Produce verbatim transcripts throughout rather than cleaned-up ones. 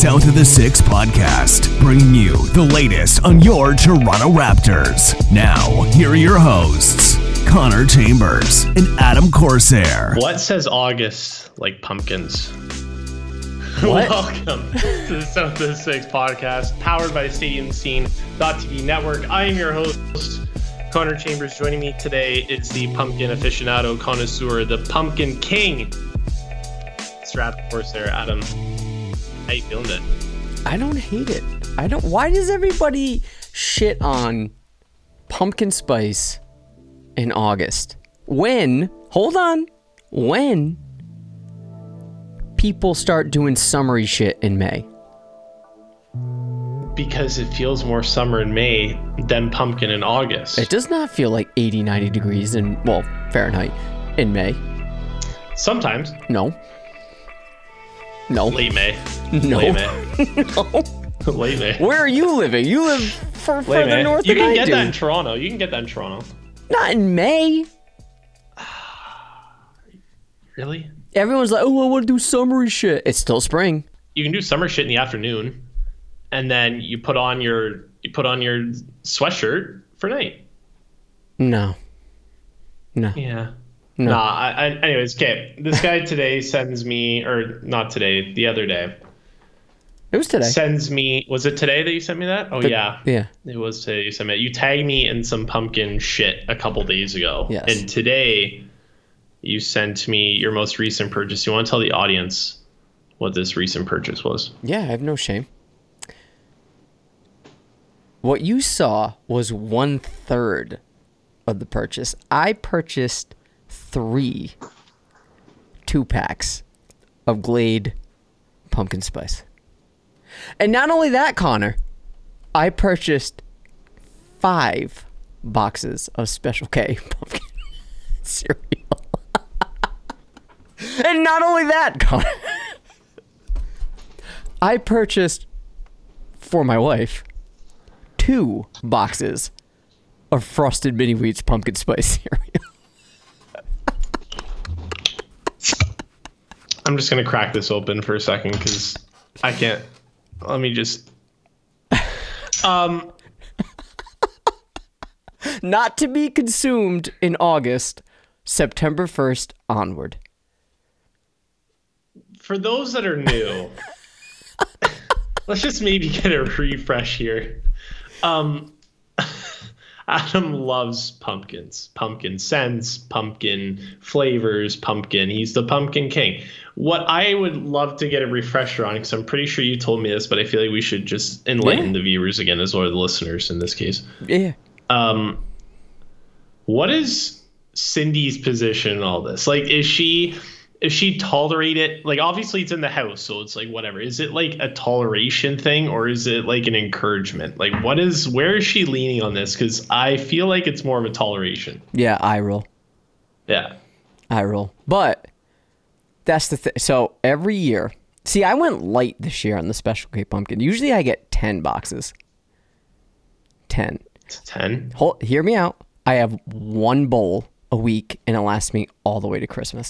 South of the Six podcast, bringing you the latest on your Toronto Raptors. Now, here are your hosts, Connor Chambers and Adam Corsair. What says August like pumpkins? What? Welcome to the South of the Six podcast, powered by Stadium Scene dot T V network. I am your host, Connor Chambers. Joining me today is the pumpkin aficionado connoisseur, the Pumpkin King. It's Adam Corsair. Adam, how you feeling it? I don't hate it. I don't. Why does everybody shit on pumpkin spice in August? When? Hold on. When people start doing summery shit in May? Because it feels more summer in May than pumpkin in August. It does not feel like eighty, ninety degrees in, well, Fahrenheit in May. Sometimes. No. No. Late May. No. Late May. No. Late May. Where are you living? You live far, Late further May. north You than can I get do. that in Toronto. You can get that in Toronto. Not in May. Really? Everyone's like, oh, I want to do summery shit. It's still spring. You can do summer shit in the afternoon, and then you put on your you put on your sweatshirt for night. No. No. Yeah. No. Nah. I, I, anyways, okay. This guy today sends me, or not today, the other day. It was today. Sends me. Was it today that you sent me that? Oh The- yeah. Yeah. It was today you sent me. You tagged me in some pumpkin shit a couple days ago. Yes. And today, you sent me your most recent purchase. You want to tell the audience what this recent purchase was? Yeah, I have no shame. What you saw was one third of the purchase. I purchased three two packs of Glade pumpkin spice. And not only that, Connor, I purchased five boxes of Special K pumpkin cereal. And not only that, Connor, I purchased for my wife two boxes of Frosted Mini Wheats pumpkin spice cereal. I'm just gonna crack this open for a second because I can't. Let me just. Um. Not to be consumed in August, September first onward. For those that are new, let's just maybe get a refresh here. Um, Adam loves pumpkins, pumpkin scents, pumpkin flavors, pumpkin. He's the pumpkin king. What I would love to get a refresher on, because I'm pretty sure you told me this, but I feel like we should just enlighten Yeah. the viewers again, as well as the listeners in this case. Yeah. Um, what is Cindy's position in all this? Like, is she, is she tolerate it? Like, obviously it's in the house, so it's like, whatever. Is it like a toleration thing, or is it like an encouragement? Like, what is, where is she leaning on this? Because I feel like it's more of a toleration. Yeah, I roll. Yeah. I roll. But that's the thing. So every year, see, I went light this year on the Special K pumpkin. Usually I get ten boxes. ten. It's ten. Hold, hear me out. I have one bowl a week, and it lasts me all the way to Christmas.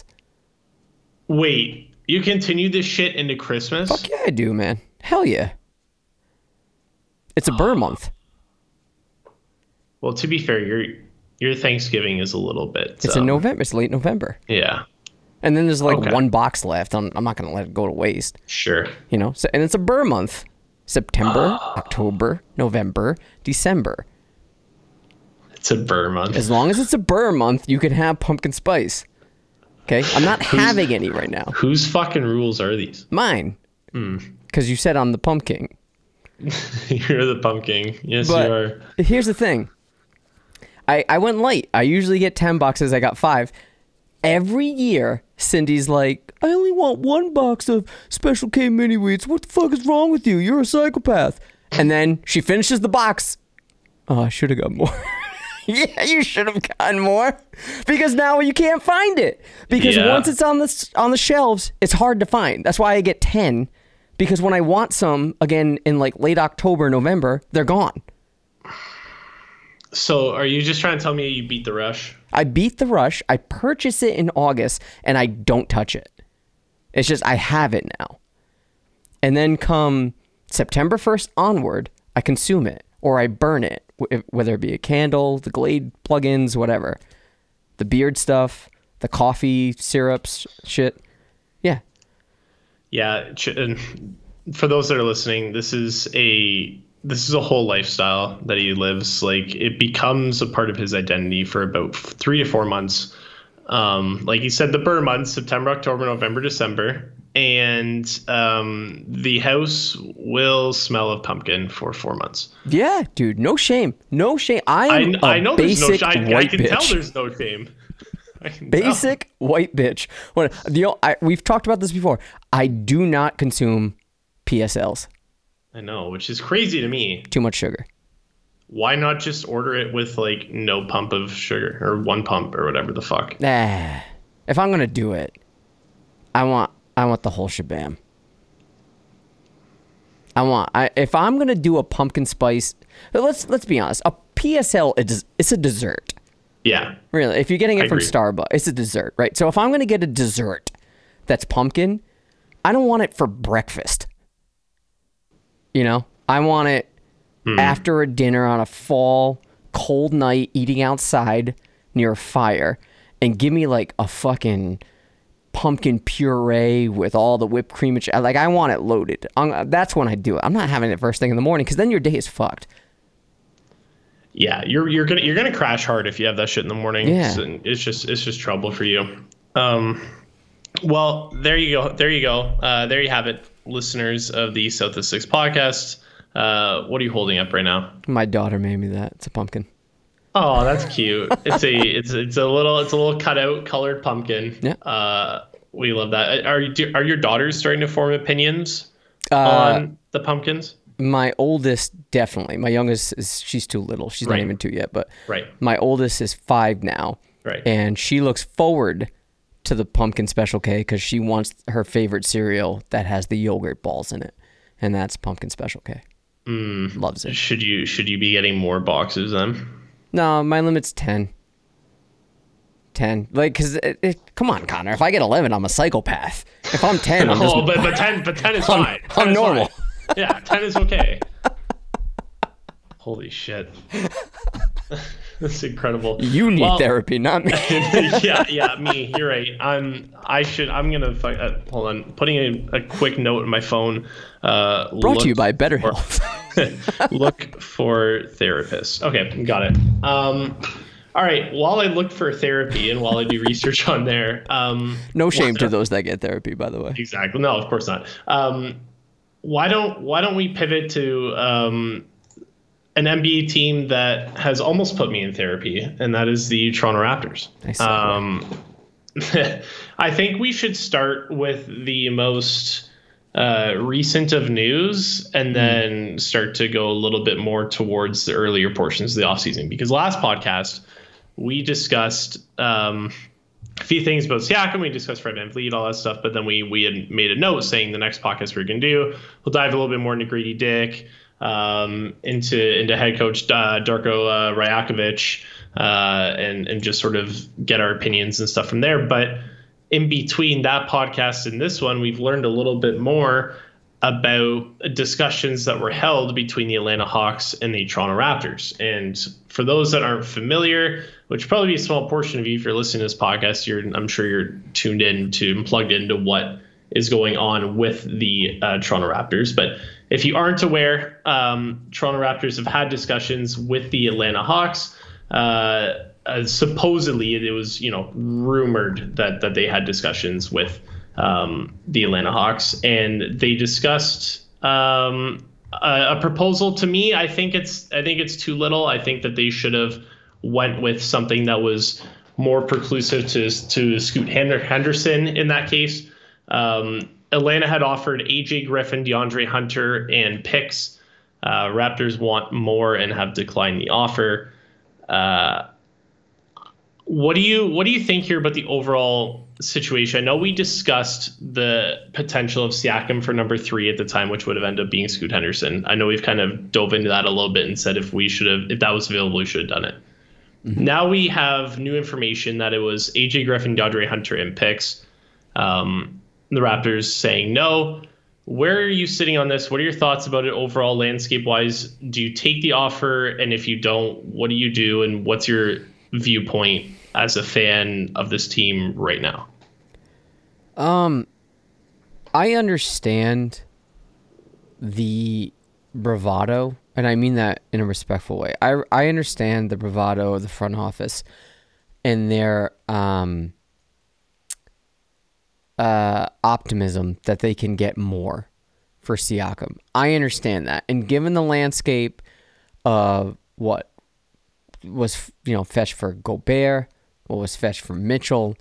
Wait, you continue this shit into Christmas? Fuck yeah, I do, man. Hell yeah. It's a burr month. Well, to be fair, your your Thanksgiving is a little bit. It's um, in November. It's late November. Yeah, And then there's like Okay. one box left. I'm, I'm not going to let it go to waste. sure. You know? So, and it's a burr month. September, October, November, December. It's a burr month. As long as it's a burr month, you can have pumpkin spice. Okay? I'm not having any right now. Whose fucking rules are these? Mine. Because you said I'm the pumpkin. You're the pumpkin. Yes, But you are. here's the thing. I, I went light. I usually get ten boxes. I got five. Every year, Cindy's like, I only want one box of Special K Mini Wheats. What the fuck is wrong with you? You're a psychopath. And then she finishes the box. Oh, I should have got more. Yeah, you should have gotten more. Because now you can't find it. Because Yeah. once it's on the, on the shelves, it's hard to find. That's why I get ten. Because when I want some, again, in like late October, November, they're gone. So are you just trying to tell me you beat the rush? I beat the rush. I purchase it in August, and I don't touch it. It's just I have it now. And then come September first onward, I consume it or I burn it, whether it be a candle, the Glade plugins, whatever. The beard stuff, the coffee syrups, shit. Yeah. Yeah. And for those that are listening, this is a this is a whole lifestyle that he lives. Like, it becomes a part of his identity for about three to four months. Um, like he said, the burn months, September, October, November, December. And um, the house will smell of pumpkin for four months. Yeah, dude, no shame, no shame. I'm I, a I know basic there's no shame. I, white I can bitch. tell there's no shame. I can Basic tell. white bitch. When the I, we've talked about this before. I do not consume P S Ls. I know, which is crazy to me. Too much sugar. Why not just order it with like no pump of sugar or one pump or whatever the fuck? Nah. If I'm gonna do it, I want I want the whole shabam. I want I if I'm gonna do a pumpkin spice. Let's let's be honest. A P S L is it's a dessert. Yeah. Really, if you're getting it I from agree. Starbucks, it's a dessert, right? So if I'm gonna get a dessert that's pumpkin, I don't want it for breakfast. You know, I want it Hmm. after a dinner on a fall cold night, eating outside near a fire, and give me like a fucking pumpkin puree with all the whipped cream and ch- like I want it loaded. Um, that's when I do it. I'm not having it first thing in the morning because then your day is fucked. Yeah, you're you're gonna you're gonna crash hard if you have that shit in the morning. Yeah. So it's just it's just trouble for you. Um, well, there you go. There you go. Uh, there you have it, listeners of the South of Six podcast. Uh, what are you holding up right now? My daughter made me that. It's a pumpkin. Oh, that's cute. It's a it's it's a little it's a little cutout colored pumpkin. Yeah. Uh, we love that. Are you are your daughters starting to form opinions Uh, on the pumpkins? My oldest, definitely. My youngest is she's too little. She's Right. not even two yet. But Right. my oldest is five now, Right. and she looks forward to the pumpkin Special K because she wants her favorite cereal that has the yogurt balls in it, and that's pumpkin Special K. Mm. Loves it. Should you should you be getting more boxes then? No, my limit's ten. ten. Like, because, it, it, come on, Connor. If I get eleven, I'm a psychopath. If I'm ten, I'm just... Oh, but, but ten but ten is I'm- fine. I'm ten is normal. fine. Yeah, ten is okay. Holy shit. That's incredible. You need Well, therapy, not me. yeah, yeah, me. You're right. I'm. I should. I'm gonna. fu- Uh, hold on. Putting a, a quick note in my phone. Uh, Brought to you look by Better for- Health. Look for therapists. Okay, got it. Um, all right. While I look for therapy and while I do research on there, um, No shame what- to those that get therapy, by the way. Exactly. No, of course not. Um, why don't Why don't we pivot to um, an N B A team that has almost put me in therapy, and that is the Toronto Raptors. Nice segue. Um, I think we should start with the most uh, recent of news, and then start to go a little bit more towards the earlier portions of the offseason. Because last podcast we discussed um, a few things about Siakam. We discussed Fred VanVleet, all that stuff. But then we we had made a note saying the next podcast we we're going to do, we'll dive a little bit more into Grady Dick, um, into into head coach uh, Darko uh, Rajakovic, uh, and and just sort of get our opinions and stuff from there. But in between that podcast and this one, we've learned a little bit more about discussions that were held between the Atlanta Hawks and the Toronto Raptors. And for those that aren't familiar, which would probably be a small portion of you if you're listening to this podcast, you're I'm sure you're tuned in to and plugged into what is going on with the uh, Toronto Raptors. But if you aren't aware, um, Toronto Raptors have had discussions with the Atlanta Hawks. Uh, uh, supposedly, it was you know rumored that that they had discussions with um, the Atlanta Hawks, and they discussed um, a, a proposal. To me, I think it's I think it's too little. I think that they should have went with something that was more preclusive to to Scoot Henderson in that case. Um, Atlanta had offered A J Griffin, DeAndre Hunter, and picks. Uh, Raptors want more and have declined the offer. Uh, what do you what do you think here about the overall situation? I know we discussed the potential of Siakam for number three at the time, which would have ended up being Scoot Henderson. I know we've kind of dove into that a little bit and said if we should have if that was available, we should have done it. Mm-hmm. Now we have new information that it was A J Griffin, DeAndre Hunter, and picks. Um, the Raptors saying no. Where are you sitting on this? What are your thoughts about it overall, landscape-wise? Do you take the offer? And if you don't, what do you do? And what's your viewpoint as a fan of this team right now? Um, I understand the bravado, and I mean that in a respectful way. I, I understand the bravado of the front office and their um, uh, optimism that they can get more for Siakam. I understand that. And given the landscape of what was, you know, fetched for Gobert, what was fetched for Mitchell,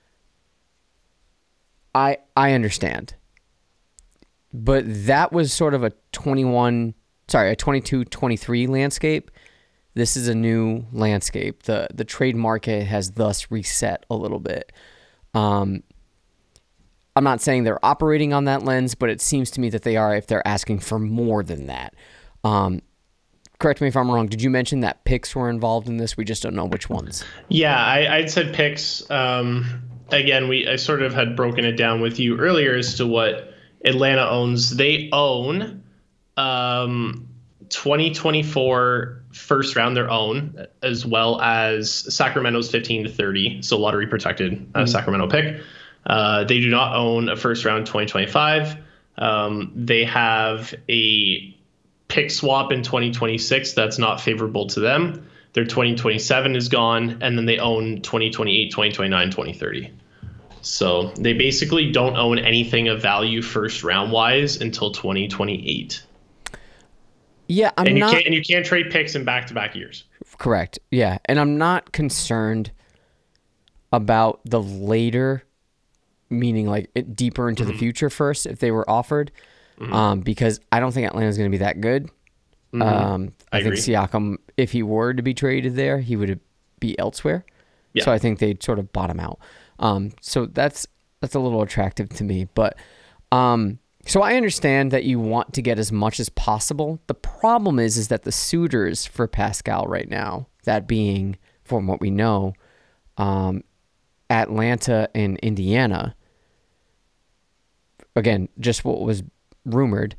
I I understand. But that was sort of a twenty-one, sorry, a twenty-two twenty-three landscape. This is a new landscape. The the trade market has thus reset a little bit. Um, I'm not saying they're operating on that lens, but it seems to me that they are if they're asking for more than that. Um, correct me if I'm wrong. Did you mention that picks were involved in this? We just don't know which ones. Yeah, I, I'd said picks. Um, again, we I sort of had broken it down with you earlier as to what Atlanta owns. They own um, twenty twenty-four first round, their own, as well as Sacramento's fifteen to thirty, so lottery protected uh, mm-hmm. Sacramento pick. Uh, they do not own a first round twenty twenty-five. Um, they have a pick swap in twenty twenty-six that's not favorable to them. Their twenty twenty-seven is gone, and then they own twenty twenty-eight, twenty twenty-nine, twenty thirty. So they basically don't own anything of value first round wise until twenty twenty-eight. Yeah, I'm and you not. Can't, and you can't trade picks in back to back years. Correct. Yeah, and I'm not concerned about the later, meaning like it deeper into mm-hmm. the future first if they were offered, mm-hmm. um, because I don't think Atlanta's going to be that good. Mm-hmm. Um, I, I think Siakam, if he were to be traded there, he would be elsewhere. Yeah. So I think they'd sort of bottom out. Um, so that's that's a little attractive to me. But um, so I understand that you want to get as much as possible. The problem is, is that the suitors for Pascal right now, that being, from what we know, um, Atlanta and Indiana, again, just what was rumored,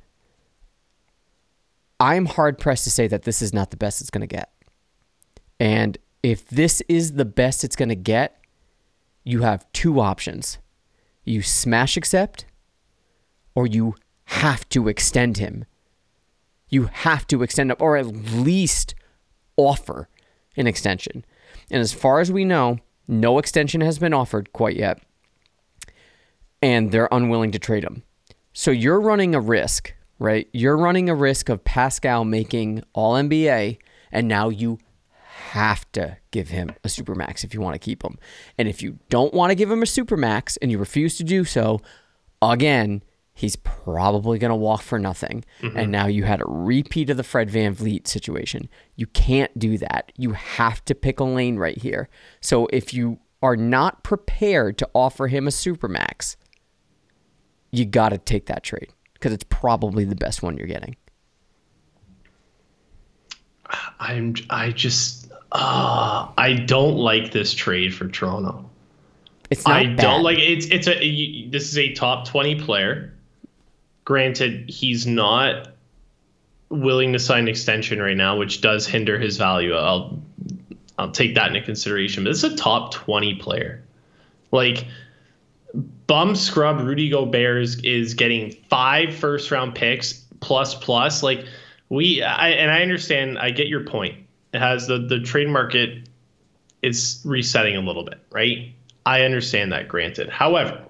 I'm hard-pressed to say that this is not the best it's going to get. And if this is the best it's going to get, you have two options. You smash accept, or you have to extend him. You have to extend him, or at least offer an extension. And as far as we know, no extension has been offered quite yet, and they're unwilling to trade him. So you're running a risk, right? You're running a risk of Pascal making All N B A, and now you have to give him a supermax if you want to keep him. And if you don't want to give him a supermax and you refuse to do so, again, he's probably going to walk for nothing. Mm-hmm. And now you had a repeat of the Fred VanVleet situation. You can't do that. You have to pick a lane right here. So if you are not prepared to offer him a supermax, you got to take that trade because it's probably the best one you're getting. I'm I just uh, I don't like this trade for Toronto. It's not I bad. don't like it's it's a you, this is a top twenty player. Granted, he's not willing to sign an extension right now, which does hinder his value. I'll I'll take that into consideration. But it's a top twenty player. Like bum scrub Rudy Gobert is, is getting five first round picks plus plus like. We I, and I understand. I get your point. It has the, the trade market is resetting a little bit, right? I understand that. Granted, however,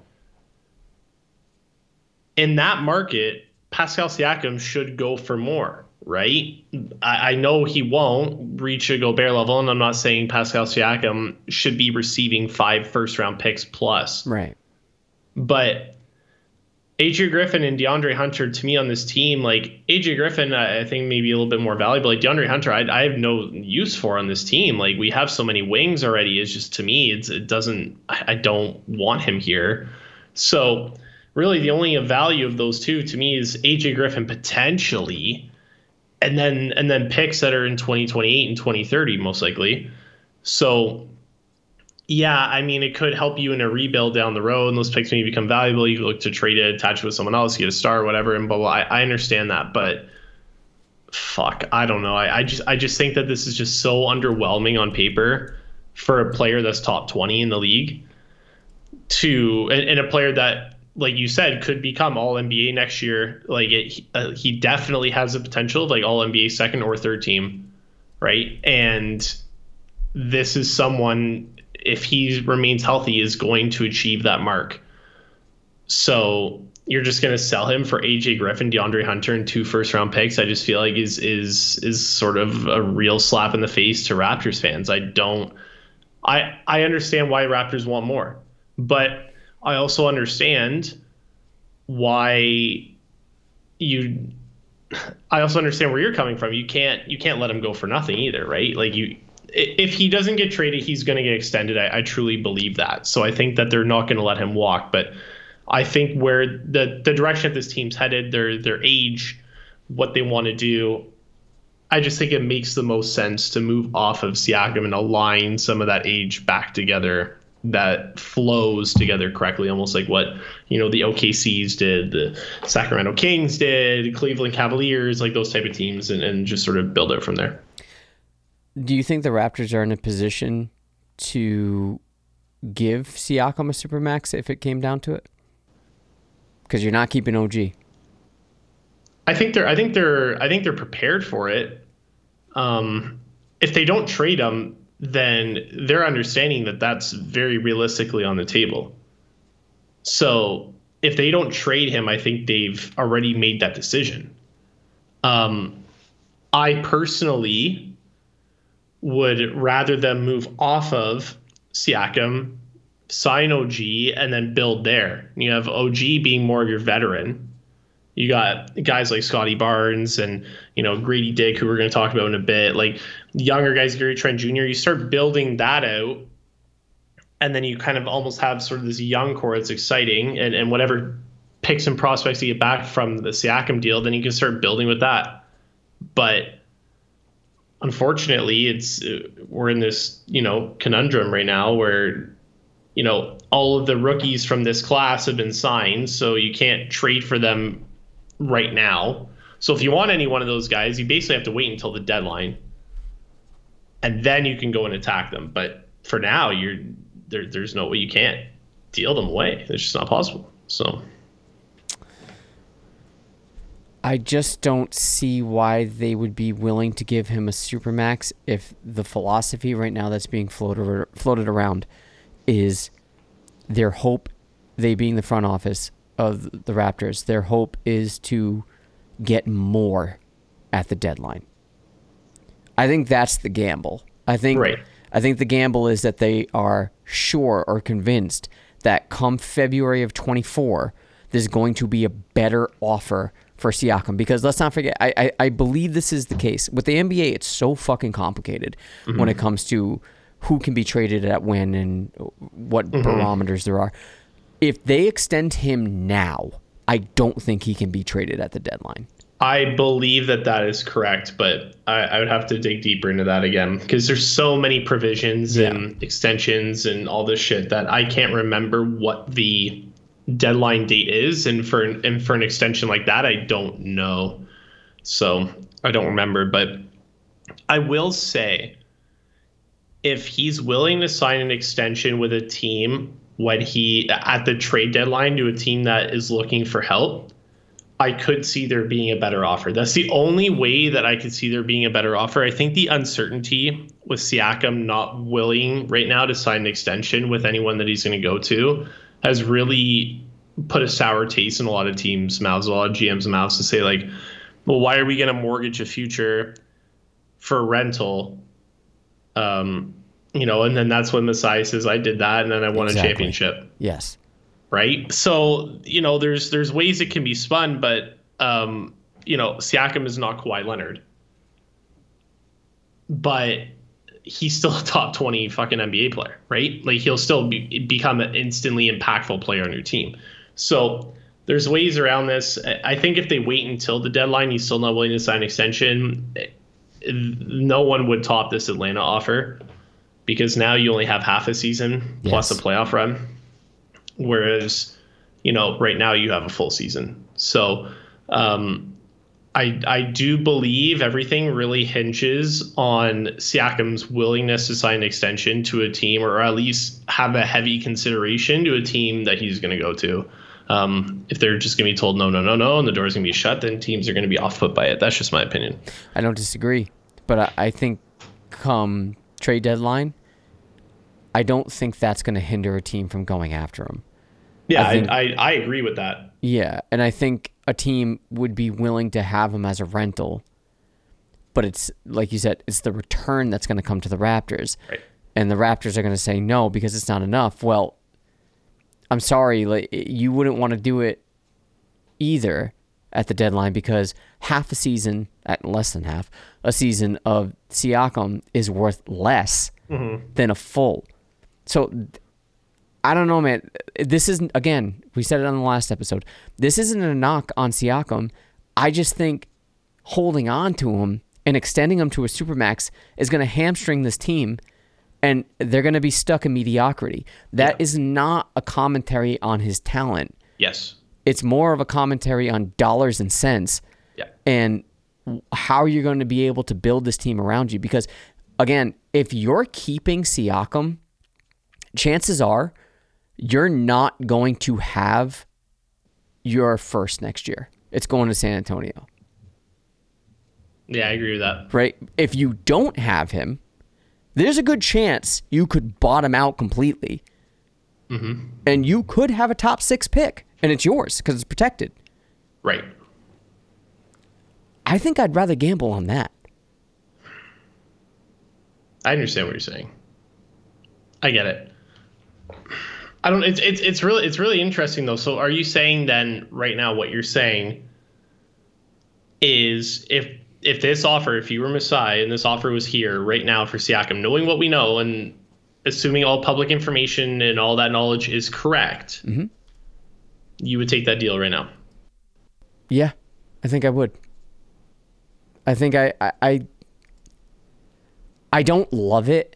in that market, Pascal Siakam should go for more, right? I, I know he won't reach a Gobert level, and I'm not saying Pascal Siakam should be receiving five first round picks plus, right? But A J Griffin and DeAndre Hunter, to me on this team, like A J Griffin, I think maybe a little bit more valuable. Like DeAndre Hunter, I, I have no use for on this team. Like we have so many wings already. It's just, to me, it's, it doesn't, I don't want him here. So really the only value of those two to me is A J Griffin potentially, and then, and then picks that are in twenty twenty-eight and twenty thirty most likely. So Yeah, I mean, it could help you in a rebuild down the road, and those picks maybe become valuable. You look to trade it, attach it with someone else, get a star, whatever, and blah blah. I, I understand that, but fuck, I don't know. I, I just I just think that this is just so underwhelming on paper for a player that's top twenty in the league, to and, and a player that, like you said, could become all N B A next year. Like it, uh, he definitely has the potential of like all N B A second or third team, right? And this is someone, if he remains healthy, is going to achieve that mark. So you're just going to sell him for A J Griffin, DeAndre Hunter, and two first round picks. I just feel like is is is sort of a real slap in the face to Raptors fans. I don't. I I understand why Raptors want more, but I also understand why you. I also understand where you're coming from. You can't you can't let him go for nothing either, right? Like you. If he doesn't get traded, he's going to get extended. I, I truly believe that. So I think that they're not going to let him walk. But I think where the the direction that this team's headed, their their age, what they want to do, I just think it makes the most sense to move off of Siakam and align some of that age back together that flows together correctly, almost like what, you know, the O K Cs did, the Sacramento Kings did, Cleveland Cavaliers, like those type of teams, and, and just sort of build it from there. Do you think the Raptors are in a position to give Siakam a supermax if it came down to it? Because you're not keeping O G. I think they're. I think they're. I think they're prepared for it. Um, if they don't trade him, then they're understanding that that's very realistically on the table. So if they don't trade him, I think they've already made that decision. Um, I personally would rather them move off of Siakam, sign O G, and then build there. You have O G being more of your veteran. You got guys like Scotty Barnes and, you know, Grady Dick, who we're going to talk about in a bit. Like younger guys, Gary Trent Junior, you start building that out, and then you kind of almost have sort of this young core that's exciting, and, and whatever picks and prospects you get back from the Siakam deal, then you can start building with that. But unfortunately, it's we're in this, you know, conundrum right now where, you know, all of the rookies from this class have been signed, so you can't trade for them right now. So if you want any one of those guys, you basically have to wait until the deadline, and then you can go and attack them. But for now, you're there. There's no way, you can't deal them away. It's just not possible. So I just don't see why they would be willing to give him a supermax if the philosophy right now that's being floated floated around is their hope, they being the front office of the Raptors, their hope is to get more at the deadline. I think that's the gamble. I think right. I think the gamble is that they are sure or convinced that come February of twenty-four, there's going to be a better offer for Siakam, because let's not forget, I, I I believe this is the case with the N B A. It's so fucking complicated mm-hmm. when it comes to who can be traded at when and what mm-hmm. barometers there are. If they extend him now, I don't think he can be traded at the deadline. I believe that that is correct, but I, I would have to dig deeper into that again, because there's so many provisions yeah. and extensions and all this shit that I can't remember what the deadline date is, and for and for an extension like that, I don't know. So I don't remember, but I will say, if he's willing to sign an extension with a team when he at the trade deadline to a team that is looking for help, I could see there being a better offer. That's the only way that I could see there being a better offer. I think the uncertainty with Siakam not willing right now to sign an extension with anyone that he's going to go to has really put a sour taste in a lot of teams' mouths, a lot of G Ms' mouths, to say like, well, why are we going to mortgage a future for rental? Um, you know, and then that's when Masai says, I did that, and then I won exactly. a championship. Yes. Right. So, you know, there's there's ways it can be spun, but, um, you know, Siakam is not Kawhi Leonard. But he's still a top twenty fucking N B A player, right? Like, he'll still be, become an instantly impactful player on your team. So there's ways around this. I think if they wait until the deadline, he's still not willing to sign an extension, no one would top this Atlanta offer, because now you only have half a season plus Yes. a playoff run, whereas, you know, right now you have a full season. So um, I I do believe everything really hinges on Siakam's willingness to sign an extension to a team, or at least have a heavy consideration to a team that he's going to go to. Um, if they're just going to be told no, no, no, no, and the door's going to be shut, then teams are going to be off put by it. That's just my opinion. I don't disagree, but I, I think come trade deadline, I don't think that's going to hinder a team from going after him. Yeah, I I, think- I, I agree with that. Yeah, and I think a team would be willing to have him as a rental, but it's like you said, it's the return that's going to come to the Raptors, Right. and the Raptors are going to say no because it's not enough. Well, I'm sorry, like you wouldn't want to do it either at the deadline because half a season, at less than half, a season of Siakam is worth less Mm-hmm. than a full. So I don't know, man. This isn't, again, we said it on the last episode. This isn't a knock on Siakam. I just think holding on to him and extending him to a supermax is going to hamstring this team, and they're going to be stuck in mediocrity. That Yeah. is not a commentary on his talent. Yes. It's more of a commentary on dollars and cents Yeah. and how you're going to be able to build this team around you. Because, again, if you're keeping Siakam, chances are you're not going to have your first next year. It's going to San Antonio, Yeah, I agree with that. right? If you don't have him, there's a good chance you could bottom out completely. Mm-hmm. And you could have a top six pick, and it's yours because it's protected. Right. I think I'd rather gamble on that. I understand what you're saying. I get it. I don't. It's it's it's really it's really interesting though. So, are you saying then right now what you're saying is if if this offer, if you were Masai and this offer was here right now for Siakam, knowing what we know and assuming all public information and all that knowledge is correct, Mm-hmm. you would take that deal right now? Yeah, I think I would. I think I, I, I, I don't love it,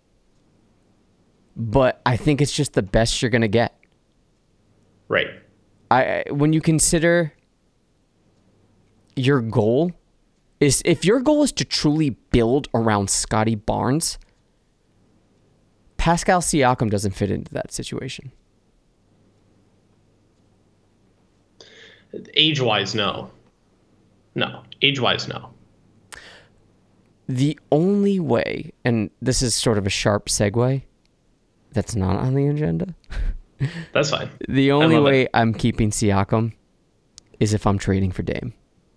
but I think it's just the best you're gonna get. Right. I when you consider your goal is if your goal is to truly build around Scotty Barnes, Pascal Siakam doesn't fit into that situation. Age-wise, no. No. Age-wise, no. The only way, and this is sort of a sharp segue that's not on the agenda. That's fine. The only love way it. I'm keeping Siakam is if I'm trading for Dame.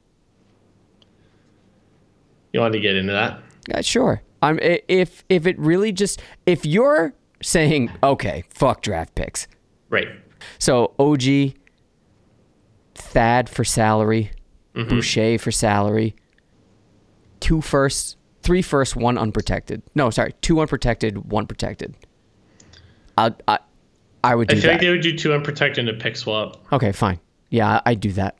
You wanted to get into that? Yeah, sure. I'm i- if if it really just if you're saying okay, fuck draft picks. Right. So O G, Thad for salary, Mm-hmm. Boucher for salary, two firsts, three firsts, one unprotected. No, sorry, two unprotected, one protected. I I I would do I feel that. like they would do two unprotected and a pick swap. Okay, fine. Yeah, I do that.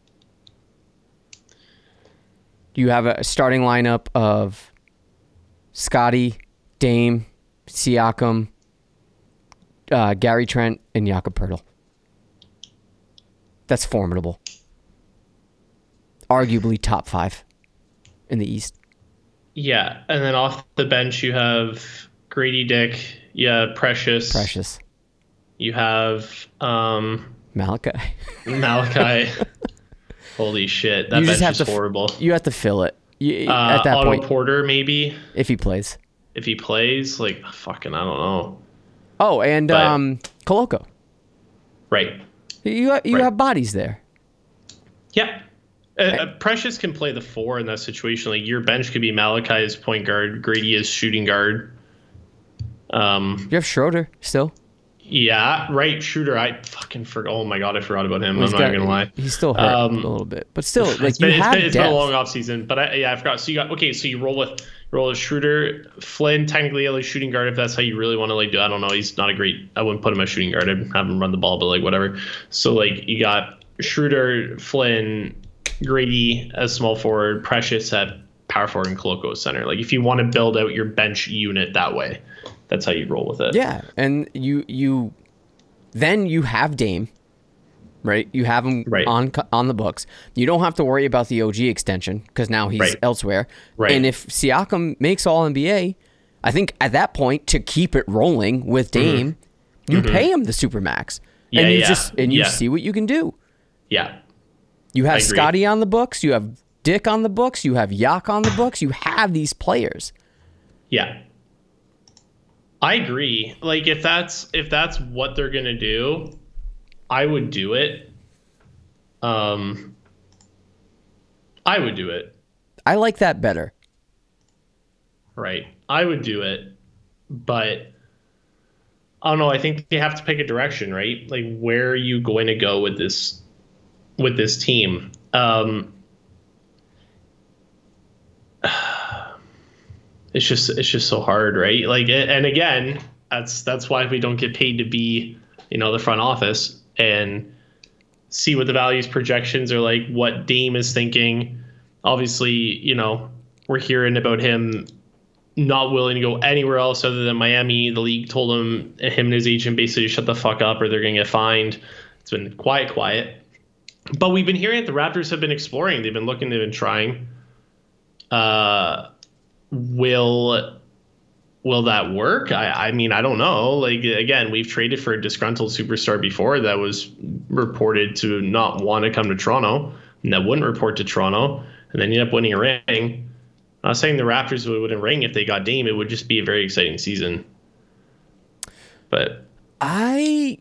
You have a starting lineup of Scotty, Dame, Siakam, uh, Gary Trent, and Jakob Poeltl. That's formidable. Arguably top five in the East. Yeah, and then off the bench you have Grady Dick, yeah, Precious. Precious. You have um, Malachi. Malachi. Holy shit, that You bench just have is to f- horrible. You have to fill it. You, Uh, at that Otto point, Porter maybe if he plays. if he plays. Like fucking, I don't know. Oh, and But- um, Koloko. Right. You you Right. have bodies there. Yeah. Uh, uh, Precious can play the four in that situation. Like your bench could be Malachi as point guard, Grady as shooting guard. Um, You have Schroeder still. yeah, right. Shooter. I fucking forgot. Oh my god, I forgot about him. Well, I'm he's not got- even gonna lie. He's still hurt Um, a little bit, but still, like It's you been, it's have been, it's depth. been a long off season, but I, yeah, I forgot. So you got okay. So you roll with you roll with Schroeder, Flynn, technically a like shooting guard if that's how you really want to like do. I don't know. He's not a great. I wouldn't put him as shooting guard. I'd have him run the ball, but like whatever. So like you got Schroeder, Flynn, Grady as small forward, Precious at power forward and Koloko center. Like if you want to build out your bench unit that way, that's how you roll with it. Yeah, and you you then you have Dame, right? You have him right. on on the books. You don't have to worry about the O G extension because now he's right. elsewhere. Right. And if Siakam makes All N B A, I think at that point to keep it rolling with Dame, mm-hmm. you mm-hmm. pay him the supermax, yeah, and you yeah. just and you yeah. see what you can do. Yeah, you have Scotty on the books. You have Dick on the books. You have Yak on the books. You have these players. Yeah. I agree. Like if that's if that's what they're gonna do, I would do it. Um, I would do it. I like that better. Right, I would do it, but I don't know. I think they have to pick a direction, right? Like where are you going to go with this with this team? Um, It's just it's just so hard, right? Like, and again, that's that's why we don't get paid to be, you know, the front office and see what the values projections are like, what Dame is thinking. Obviously, you know, we're hearing about him not willing to go anywhere else other than Miami. The league told him, him and his agent basically shut the fuck up or they're gonna get fined. It's been quiet, quiet. But we've been hearing that the Raptors have been exploring. They've been looking. They've been trying. Uh. Will will that work? I, I mean, I don't know. Like, again, we've traded for a disgruntled superstar before that was reported to not want to come to Toronto and that wouldn't report to Toronto and then ended up winning a ring. I'm not saying the Raptors would win a ring if they got Dame. It would just be a very exciting season. But I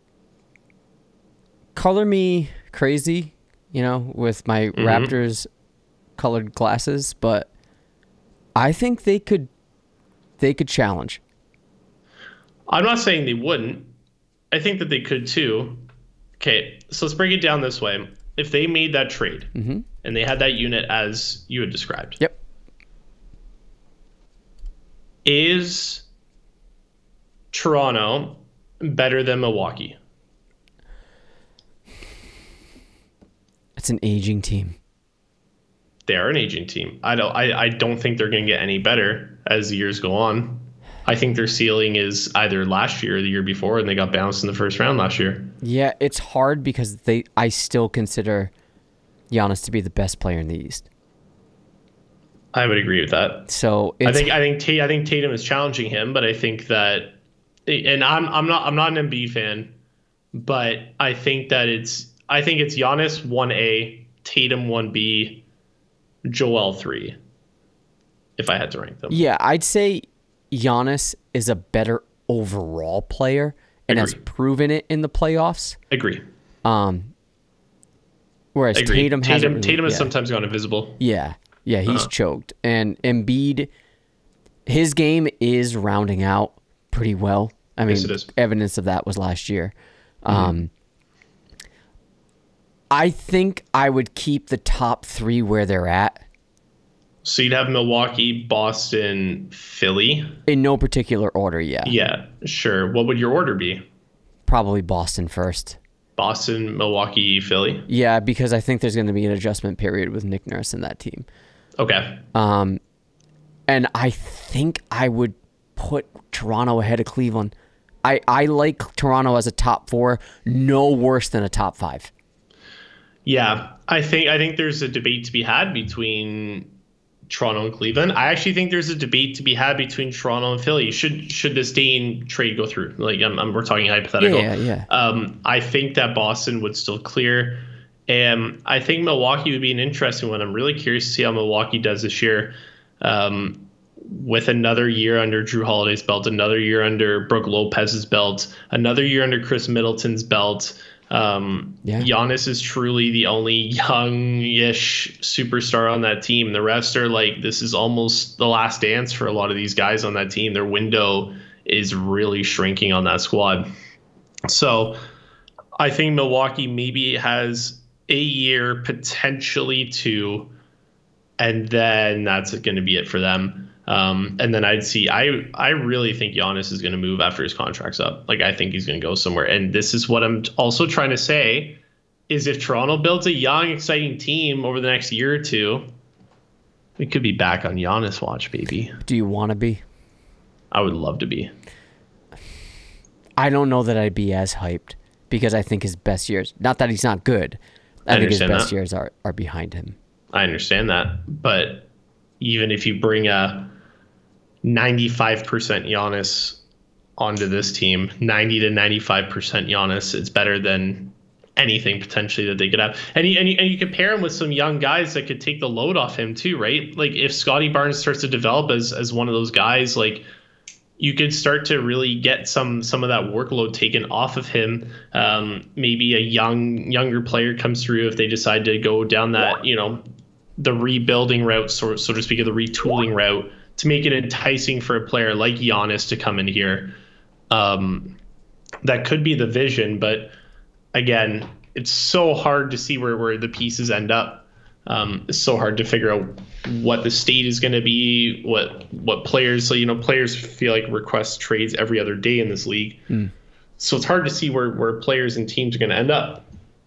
color me crazy, you know, with my mm-hmm. Raptors colored glasses, but I think they could they could challenge. I'm not saying they wouldn't. I think that they could too. Okay, so let's break it down this way. If they made that trade mm-hmm. and they had that unit as you had described. Yep. Is Toronto better than Milwaukee? It's an aging team. They are an aging team. I don't. I, I don't think they're going to get any better as the years go on. I think their ceiling is either last year or the year before, and they got bounced in the first round last year. Yeah, it's hard because they. I still consider Giannis to be the best player in the East. I would agree with that. So it's, I think I think T, I think Tatum is challenging him, but I think that, and I'm I'm not I'm not an Embiid fan, but I think that it's I think it's Giannis one A, Tatum one B. Joel three, if I had to rank them. Yeah, I'd say Giannis is a better overall player and Agree. has proven it in the playoffs. Agree. Um, whereas Agree. Tatum hasn't Tatum, really, Tatum has yeah. sometimes gone invisible. Yeah, yeah, he's uh-huh. choked. And Embiid, his game is rounding out pretty well. I mean, yes, it is. Evidence of that was last year. Mm-hmm. Um, I think I would keep the top three where they're at. So you'd have Milwaukee, Boston, Philly? In no particular order, yeah. Yeah, sure. What would your order be? Probably Boston first. Boston, Milwaukee, Philly? Yeah, because I think there's going to be an adjustment period with Nick Nurse in that team. Okay. Um, and I think I would put Toronto ahead of Cleveland. I, I like Toronto as a top four, no worse than a top five. Yeah, I think I think there's a debate to be had between Toronto and Cleveland. I actually think there's a debate to be had between Toronto and Philly. Should should this Dane trade go through? Like I'm, I'm we're talking hypothetical. Yeah, yeah. Um, I think that Boston would still clear, and I think Milwaukee would be an interesting one. I'm really curious to see how Milwaukee does this year. Um, with another year under Drew Holiday's belt, another year under Brook Lopez's belt, another year under Chris Middleton's belt. Um, yeah. Giannis is truly the only young-ish superstar on that team. The rest are like, this is almost the last dance for a lot of these guys on that team. Their window is really shrinking on that squad. So I think Milwaukee maybe has a year, potentially two, and then that's going to be it for them. Um, and then I'd see, I, I really think Giannis is going to move after his contract's up. Like, I think he's going to go somewhere. And this is what I'm also trying to say is if Toronto builds a young, exciting team over the next year or two, We could be back on Giannis watch, baby. Do you want to be? I would love to be. I don't know that I'd be as hyped because I think his best years, not that he's not good, I, I think his best that. years are, are behind him. I understand that. But even if you bring a ninety-five percent Giannis onto this team, ninety to ninety-five percent Giannis, it's better than anything potentially that they could have. And you, and, you, and you could pair him with some young guys that could take the load off him too, right? Like if Scotty Barnes starts to develop as as one of those guys, like you could start to really get some some of that workload taken off of him. Um, maybe a young younger player comes through if they decide to go down that, you know, the rebuilding route, so, so to speak, of the retooling route, to make it enticing for a player like Giannis to come in here. Um, that could be the vision, but again, it's so hard to see where, where the pieces end up. Um, it's so hard to figure out what the state is going to be, what what players, so, you know, players feel like request trades every other day in this league. Mm. So it's hard to see where, where players and teams are going to end up.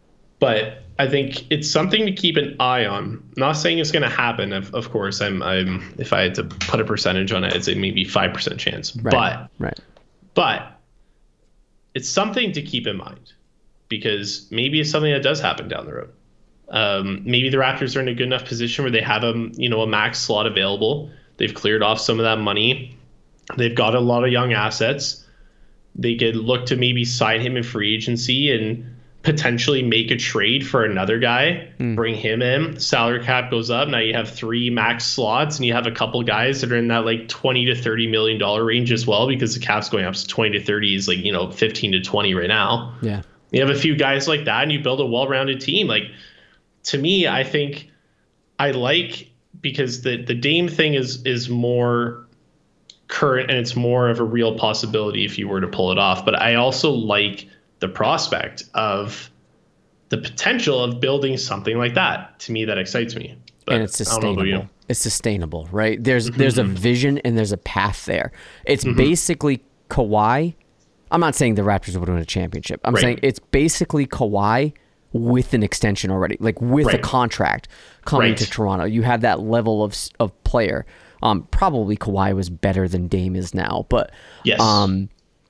But I think it's something to keep an eye on. I'm not saying it's going to happen. Of, of course, I'm, I'm, if I had to put a percentage on it, I'd say maybe five percent chance. Right. But, right. but it's something to keep in mind, because maybe it's something that does happen down the road. Um, maybe the Raptors are in a good enough position where they have a, you know, a max slot available. They've cleared off some of that money. They've got a lot of young assets. They could look to maybe sign him in free agency and potentially make a trade for another guy, mm. bring him in. Salary cap goes up. Now you have three max slots, and you have a couple guys that are in that like twenty to thirty million dollar range as well, because the cap's going up. So twenty to thirty is like, you know, fifteen to twenty right now. Yeah. You have a few guys like that, and you build a well-rounded team. Like, to me, I think I like, because the, the Dame thing is is more current and it's more of a real possibility if you were to pull it off. But I also like the prospect of the potential of building something like that. To me, that excites me. But and it's sustainable. You know. It's sustainable, right? There's mm-hmm. there's a vision and there's a path there. It's mm-hmm. basically Kawhi. I'm not saying the Raptors would win a championship. I'm right. saying it's basically Kawhi with an extension already, like with right. a contract coming right. to Toronto. You have that level of of player. Um, probably Kawhi was better than Dame is now, but yes. um,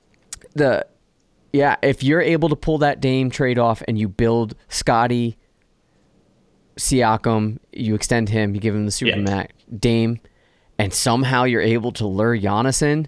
the yeah, if you're able to pull that Dame trade off and you build Scotty, Siakam, you extend him, you give him the supermax yeah. Dame, and somehow you're able to lure Giannis in.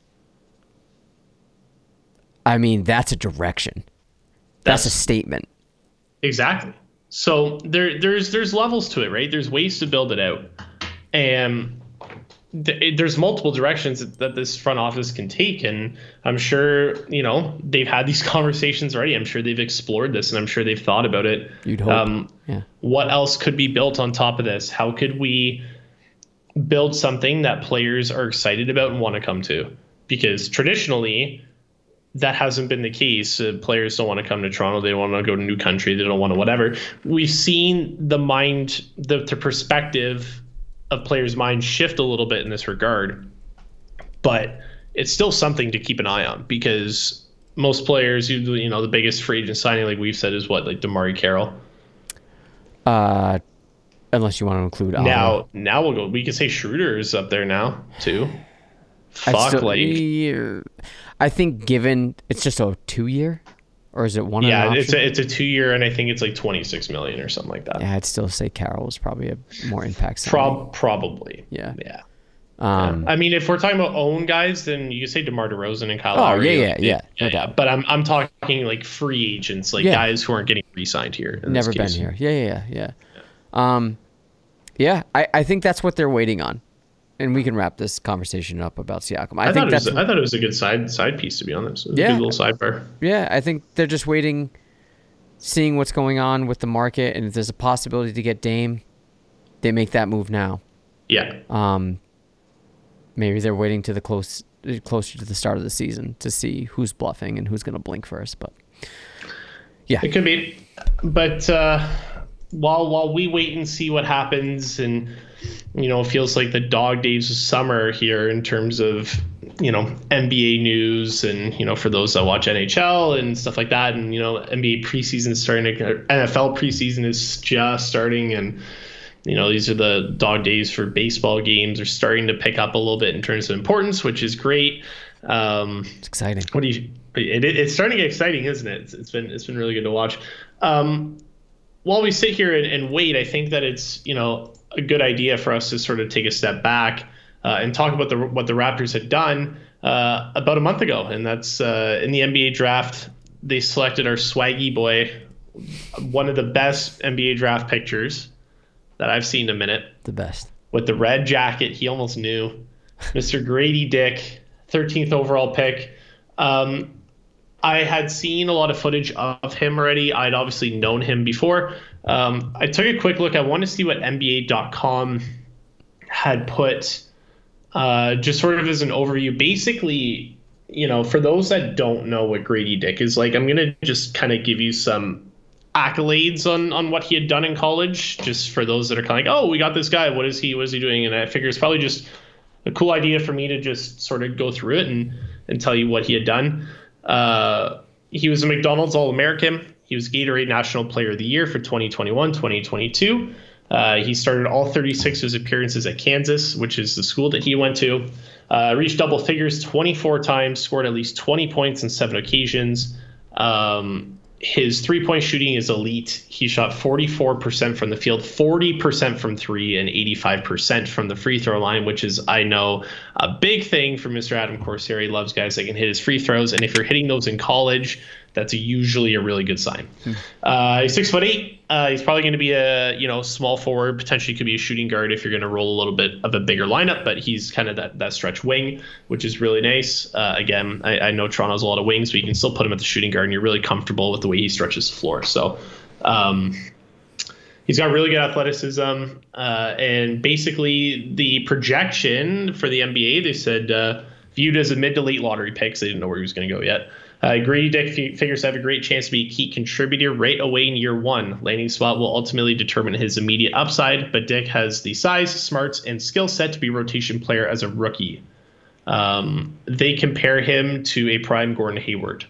I mean, that's a direction. That's, that's a statement. Exactly. So there, there's there's levels to it, right? There's ways to build it out, and th- there's multiple directions that, that this front office can take. And I'm sure, you know, they've had these conversations already. I'm sure they've explored this, and I'm sure they've thought about it. You'd hope. Um, yeah. What else could be built on top of this? How could we build something that players are excited about and want to come to? Because traditionally, that hasn't been the case. Uh, players don't want to come to Toronto. They want to go to a new country. They don't want to whatever. We've seen the mind, the, the perspective of players' minds shift a little bit in this regard. But it's still something to keep an eye on, because most players, you, you know, the biggest free agent signing, like we've said, is what, like DeMarre Carroll? Uh, unless you want to include Now, Alba. now we'll go. We could say Schroeder is up there now, too. Fuck, still, like... Yeah. I think given it's just a two year, or is it one? Yeah, it's a it's a two year, and I think it's like twenty six million or something like that. Yeah, I'd still say Carroll was probably a more impact. Prob probably. Yeah. Yeah. Um, yeah. I mean, if we're talking about own guys, then you could say DeMar DeRozan and Kyle Oh Lowry. yeah, yeah, yeah, yeah, yeah. But I'm I'm talking like free agents, like yeah. guys who aren't getting re-signed here. Never been here. Yeah, yeah, yeah, yeah. yeah. Um, yeah, I I think that's what they're waiting on. And we can wrap this conversation up about Siakam. I, I think thought that's. It was, I thought it was a good side side piece, to be honest. It was yeah, a good little sidebar. Yeah, I think they're just waiting, seeing what's going on with the market, and if there's a possibility to get Dame, they make that move now. Yeah. Um. Maybe they're waiting to the close closer to the start of the season to see who's bluffing and who's going to blink first. But yeah, it could be. But uh, while while we wait and see what happens, and you know, it feels like the dog days of summer here in terms of, you know, N B A news, and, you know, for those that watch N H L and stuff like that, and, you know, N B A preseason is starting to, N F L preseason is just starting, and you know, these are the dog days for baseball games are starting to pick up a little bit in terms of importance, which is great. Um, it's exciting. What do you? It, it, it's starting to get exciting, isn't it? It's, it's been it's been really good to watch. Um, while we sit here and, and wait, I think that it's, you know, a good idea for us to sort of take a step back uh, and talk about the what the Raptors had done uh, about a month ago, and that's uh, in the N B A draft. They selected our swaggy boy, one of the best N B A draft pictures that I've seen in a minute. The best. With the red jacket, he almost knew. Mister Grady Dick, thirteenth overall pick. Um, I had seen a lot of footage of him already. I'd obviously known him before. Um, I took a quick look. I wanted to see what N B A dot com had put uh, just sort of as an overview. Basically, you know, for those that don't know what Grady Dick is like, I'm going to just kind of give you some accolades on, on what he had done in college, just for those that are kind of like, oh, we got this guy. What is he? What is he doing? And I figure it's probably just a cool idea for me to just sort of go through it and, and tell you what he had done. Uh, he was a McDonald's All-American. He was Gatorade National Player of the Year for twenty twenty-one, twenty twenty-two. Uh, he started all thirty-six of his appearances at Kansas, which is the school that he went to. Uh, reached double figures twenty-four times, scored at least twenty points on seven occasions. Um, his three-point shooting is elite. He shot forty-four percent from the field, forty percent from three, and eighty-five percent from the free throw line, which is, I know, a big thing for Mister Adam Corsair. He loves guys that can hit his free throws, and if you're hitting those in college, that's usually a really good sign. Hmm. Uh, he's six foot eight. Uh, he's probably going to be a you know small forward. Potentially could be a shooting guard if you're going to roll a little bit of a bigger lineup. But he's kind of that that stretch wing, which is really nice. Uh, again, I, I know Toronto has a lot of wings, but you can still put him at the shooting guard, and you're really comfortable with the way he stretches the floor. So um, he's got really good athleticism. Uh, and basically, the projection for the N B A, they said uh, viewed as a mid to late lottery pick, because they didn't know where he was going to go yet. Uh, Grady Dick f- figures to have a great chance to be a key contributor right away in year one. Landing spot will ultimately determine his immediate upside, but Dick has the size, smarts, and skill set to be a rotation player as a rookie. Um, they compare him to a prime Gordon Hayward.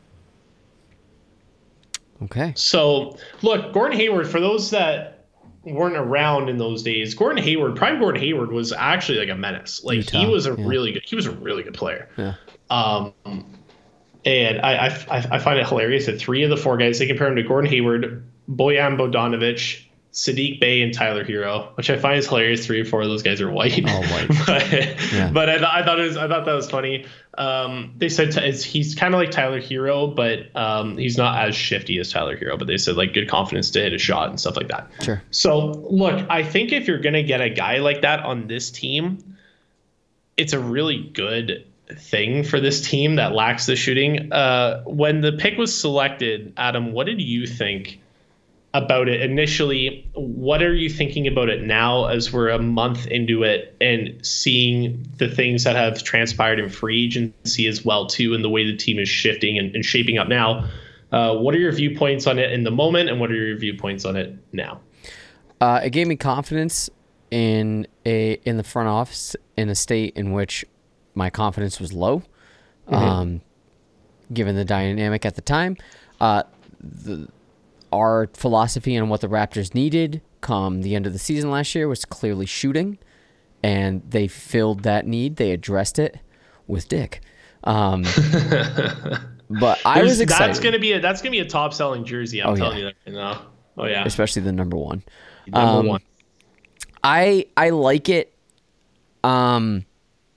Okay. So, look, Gordon Hayward, for those that weren't around in those days, Gordon Hayward, prime Gordon Hayward was actually like a menace. Like Utah, he was a yeah. really good, he was a really good player. Yeah. Um, And I, I, I find it hilarious that three of the four guys, they compare him to Gordon Hayward, Bojan Bogdanovic, Sadiq Bey, and Tyler Hero, which I find is hilarious. Three or four of those guys are white. All white. but yeah. but I, I thought it was, I thought that was funny. Um, they said t- it's, he's kind of like Tyler Hero, but um, he's not as shifty as Tyler Hero. But they said like good confidence to hit a shot and stuff like that. Sure. So look, I think if you're gonna get a guy like that on this team, it's a really good thing for this team that lacks the shooting. Uh, when the pick was selected, Adam, what did you think about it initially? What are you thinking about it now as we're a month into it and seeing the things that have transpired in free agency as well too, and the way the team is shifting and, and shaping up now? Uh, what are your viewpoints on it in the moment, and what are your viewpoints on it now? Uh, it gave me confidence in a in the front office in a state in which my confidence was low, mm-hmm. um, given the dynamic at the time. Uh, the, our philosophy and what the Raptors needed come the end of the season last year was clearly shooting, and they filled that need. They addressed it with Dick. Um, but I There's, was excited. That's gonna be a that's gonna be a top selling jersey. I'm oh, telling yeah. you that right now. Oh yeah, especially the number one. Number um, one. I I like it. Um.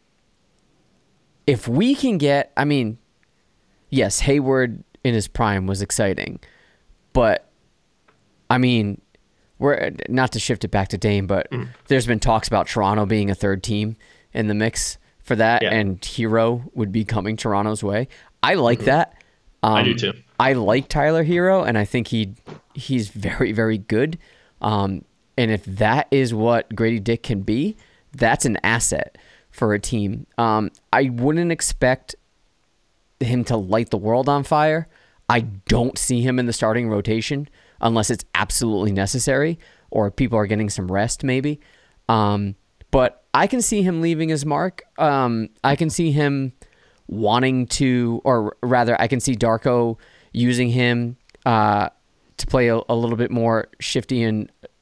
If we can get, I mean, yes, Hayward in his prime was exciting, but I mean, we're not to shift it back to Dame, but mm. there's been talks about Toronto being a third team in the mix for that, yeah. and Hero would be coming Toronto's way. I like mm-hmm. that. Um, I do too. I like Tyler Hero, and I think he he's very, very good. Um, and if that is what Grady Dick can be, that's an asset for a team. Um, I wouldn't expect him to light the world on fire. I don't see him in the starting rotation unless it's absolutely necessary or people are getting some rest maybe. Um, but I can see him leaving his mark. Um, I can see him wanting to, or rather I can see Darko using him uh, to play a, a little bit more shifty and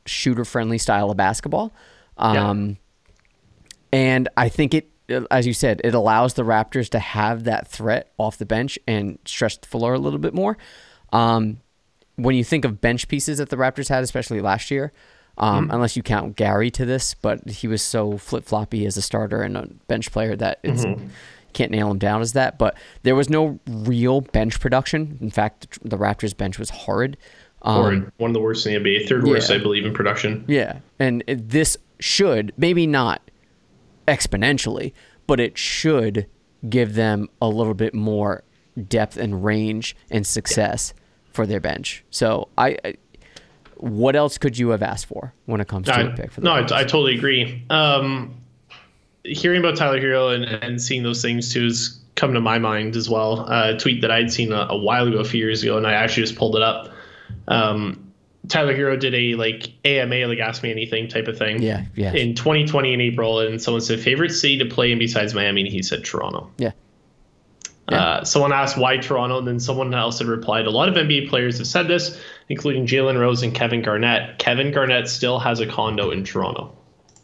shooter-friendly style of basketball. Um, yeah. And I think it, as you said, it allows the Raptors to have that threat off the bench and stretch the floor a little bit more. Um, when you think of bench pieces that the Raptors had, especially last year, um, mm-hmm. unless you count Gary to this, but he was so flip-floppy as a starter and a bench player that it's mm-hmm. can't nail him down as that. But there was no real bench production. In fact, the Raptors bench was horrid. Um, horrid. One of the worst in the N B A. Third worst, yeah. I believe, in production. Yeah. And it, this should, maybe not exponentially, but it should give them a little bit more depth and range and success yeah. for their bench. So I, I what else could you have asked for when it comes to I, a pick for the No, I, Raptors? I totally agree. Um, hearing about Tyler Hero and, and seeing those things too has come to my mind as well. Uh, a tweet that I'd seen a, a while ago, a few years ago, and I actually just pulled it up. Um, Tyler Hero did a like A M A, like Ask Me Anything type of thing. Yeah, yeah. In twenty twenty in April, and someone said favorite city to play in besides Miami, and he said Toronto. Yeah. Yeah. Uh, someone asked why Toronto, and then someone else had replied, a lot of N B A players have said this, including Jalen Rose and Kevin Garnett. Kevin Garnett still has a condo in Toronto.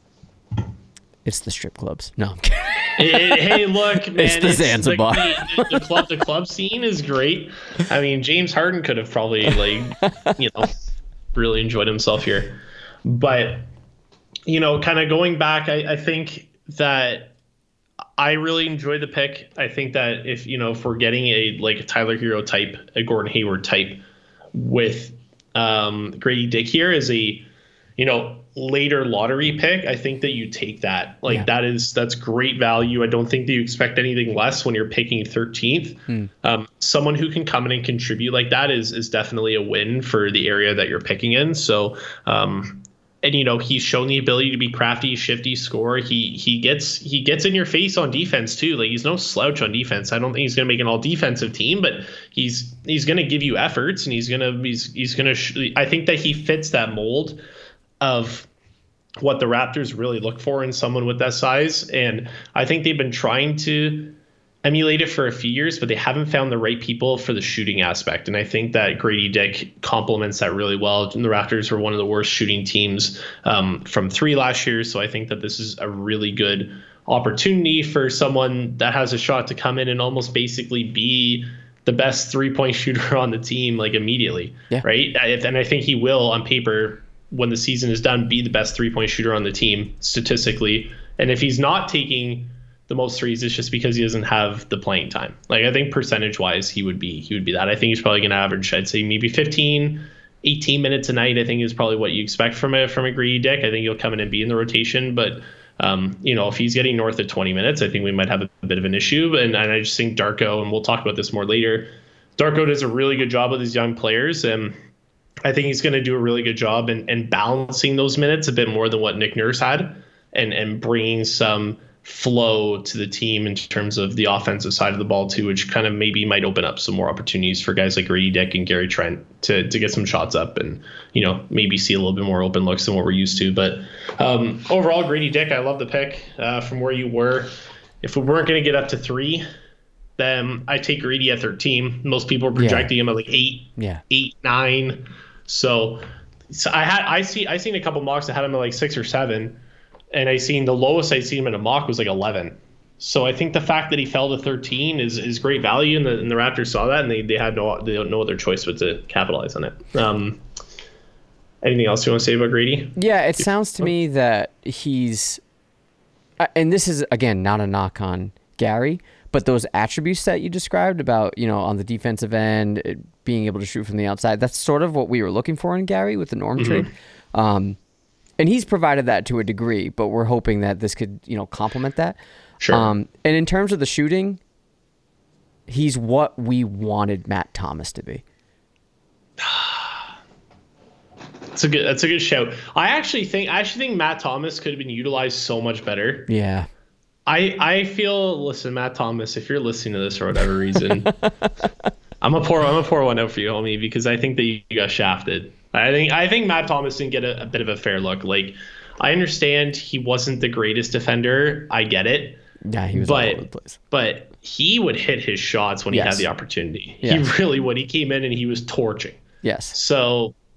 It's the strip clubs. No, I'm kidding. It, hey, look, man. It's the Zanzibar. The, the, the, club, the club scene is great. I mean, James Harden could have probably, like, you know, really enjoyed himself here. But, you know, kind of going back, I, I think that I really enjoy the pick. I think that if, you know, if we're getting a like a Tyler Hero type, a Gordon Hayward type with um, Grady Dick here as a, you know, later lottery pick, I think that you take that. Like yeah. that is that's great value. I don't think that you expect anything less when you're picking thirteenth. Hmm. Um, someone who can come in and contribute like that is is definitely a win for the area that you're picking in. So um And, you know, he's shown the ability to be crafty, shifty, score. He he gets he gets in your face on defense, too. Like, he's no slouch on defense. I don't think he's going to make an all-defensive team, but he's he's going to give you efforts, and he's going to he's he's going to sh- I think that he fits that mold of what the Raptors really look for in someone with that size. And I think they've been trying to emulate it for a few years, but they haven't found the right people for the shooting aspect. And I think that Grady Dick complements that really well. And the Raptors were one of the worst shooting teams um, from three last year. So I think that this is a really good opportunity for someone that has a shot to come in and almost basically be the best three-point shooter on the team, like immediately. Yeah. Right. And I think he will, on paper, when the season is done, be the best three-point shooter on the team statistically. And if he's not taking the most threes, it's just because he doesn't have the playing time. Like, I think percentage wise, he would be, he would be that. I think he's probably going to average, I'd say maybe fifteen, eighteen minutes a night. I think is probably what you expect from a, from a Grady Dick. I think he'll come in and be in the rotation, but um, you know, if he's getting north of twenty minutes, I think we might have a, a bit of an issue. And, and I just think Darko, and we'll talk about this more later, Darko does a really good job with these young players. And I think he's going to do a really good job in, in balancing those minutes a bit more than what Nick Nurse had, and, and bringing some flow to the team in terms of the offensive side of the ball too, which kind of maybe might open up some more opportunities for guys like Grady Dick and Gary Trent to to get some shots up and, you know, maybe see a little bit more open looks than what we're used to. But um, overall, Grady Dick, I love the pick uh, from where you were. If we weren't going to get up to three, then I take Grady at thirteen. Most people are projecting yeah. him at like eight, yeah, eight, nine. So, so I had I see I seen a couple mocks that had him at like six or seven. And I seen the lowest I seen him in a mock was like eleven. So I think the fact that he fell to thirteen is, is great value, and the, and the Raptors saw that, and they, they had no they no other choice but to capitalize on it. Um, anything else you want to say about Grady? Yeah, it sounds to me that he's, and this is again not a knock on Gary, but those attributes that you described about, you know, on the defensive end, being able to shoot from the outside, that's sort of what we were looking for in Gary with the Norm mm-hmm. trade. Um, And he's provided that to a degree, but we're hoping that this could, you know, complement that. Sure. Um, and in terms of the shooting, he's what we wanted Matt Thomas to be. That's a good. That's a good shout. I actually think. I actually think Matt Thomas could have been utilized so much better. Yeah. I I feel. Listen, Matt Thomas, if you're listening to this for whatever reason, I'm a pour. I'm a pour one out for you, homie, because I think that you got shafted. I think I think Matt Thomas didn't get a, a bit of a fair look. Like, I understand he wasn't the greatest defender. I get it. Yeah, he was but, all over the place. But he would hit his shots when yes. he had the opportunity. Yeah. He really would. He came in and he was torching. Yes. So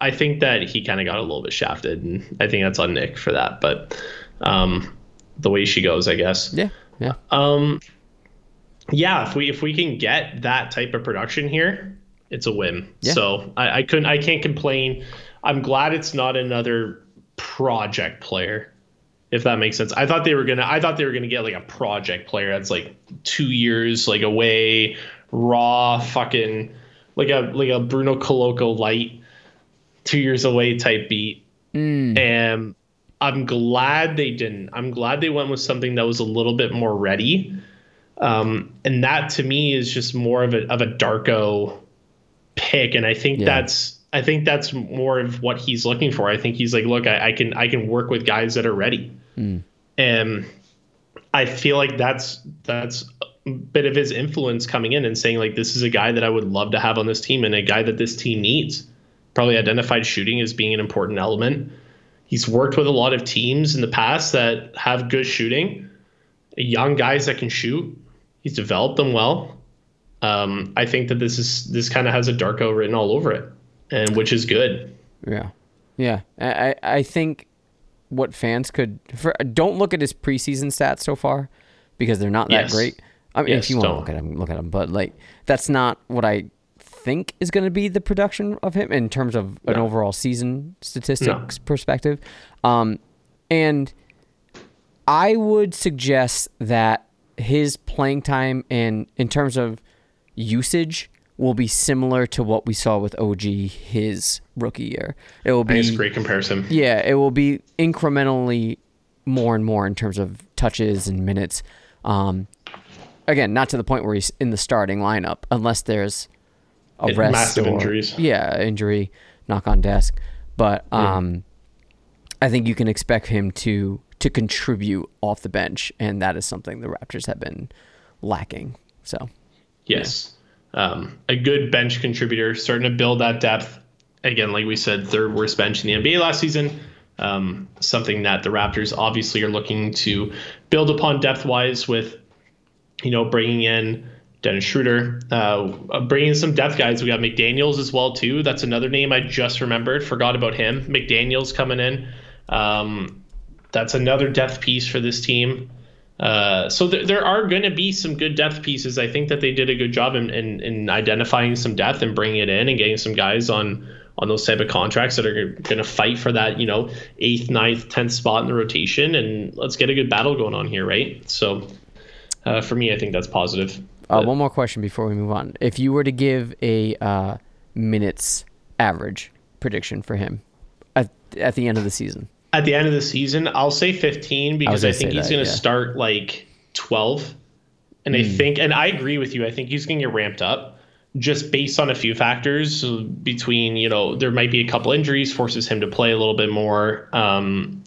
I think that he kind of got a little bit shafted, and I think that's on Nick for that. But um, the way she goes, I guess. Yeah, yeah. Um, yeah, if we if we can get that type of production here, it's a win. Yeah. So I, I couldn't I can't complain. I'm glad it's not another project player, if that makes sense. I thought they were gonna I thought they were gonna get like a project player that's like two years like away, raw, fucking like a like a Bruno Coloco light, two years away type beat. Mm. And I'm glad they didn't. I'm glad they went with something that was a little bit more ready. Um, and that to me is just more of a of a Darko pick. And I think Yeah. that's I think that's more of what he's looking for. I think he's like, look, I, I can I can work with guys that are ready. Mm. And I feel like that's that's a bit of his influence coming in and saying like, this is a guy that I would love to have on this team and a guy that this team needs. Probably identified shooting as being an important element. He's worked with a lot of teams in the past that have good shooting, young guys that can shoot. He's developed them well. Um, I think that this is this kind of has a Darko written all over it, and which is good. Yeah, yeah. I I think what fans could for, don't look at his preseason stats so far because they're not that Yes. great. I mean, Yes, if you want to don't. look at him, look at him. But like, that's not what I think is going to be the production of him in terms of an No. overall season statistics perspective. Um, and I would suggest that his playing time and in terms of usage will be similar to what we saw with O G his rookie year. It will I think it's a be great comparison. yeah, it will be incrementally more and more in terms of touches and minutes. Um, again, not to the point where he's in the starting lineup unless there's a It- rest massive or, injuries. Yeah, injury, knock on desk. But um, I think you can expect him to to contribute off the bench, and that is something the Raptors have been lacking. So Yes. Um, a good bench contributor, starting to build that depth. Again, like we said, third worst bench in the N B A last season. Um, something that the Raptors obviously are looking to build upon depth-wise with, you know, bringing in Dennis Schroeder, uh, bringing in some depth guys. We got McDaniels as well, too. That's another name I just remembered. Forgot about him. McDaniels coming in. Um, that's another depth piece for this team. Uh, so th- there are going to be some good depth pieces. I think that they did a good job in, in, in identifying some depth and bringing it in and getting some guys on on those type of contracts that are going to fight for that, you know, eighth, ninth, tenth spot in the rotation. And let's get a good battle going on here, right? So uh, for me, I think that's positive. Uh, But- one more question before we move on. If you were to give a uh, minutes average prediction for him at, at the end of the season, At the end of the season, I'll say fifteen because I, gonna think say he's that, going to yeah. start like twelve. And I think, and I agree with you, I think he's going to get ramped up just based on a few factors between, you know, there might be a couple injuries, forces him to play a little bit more. Um,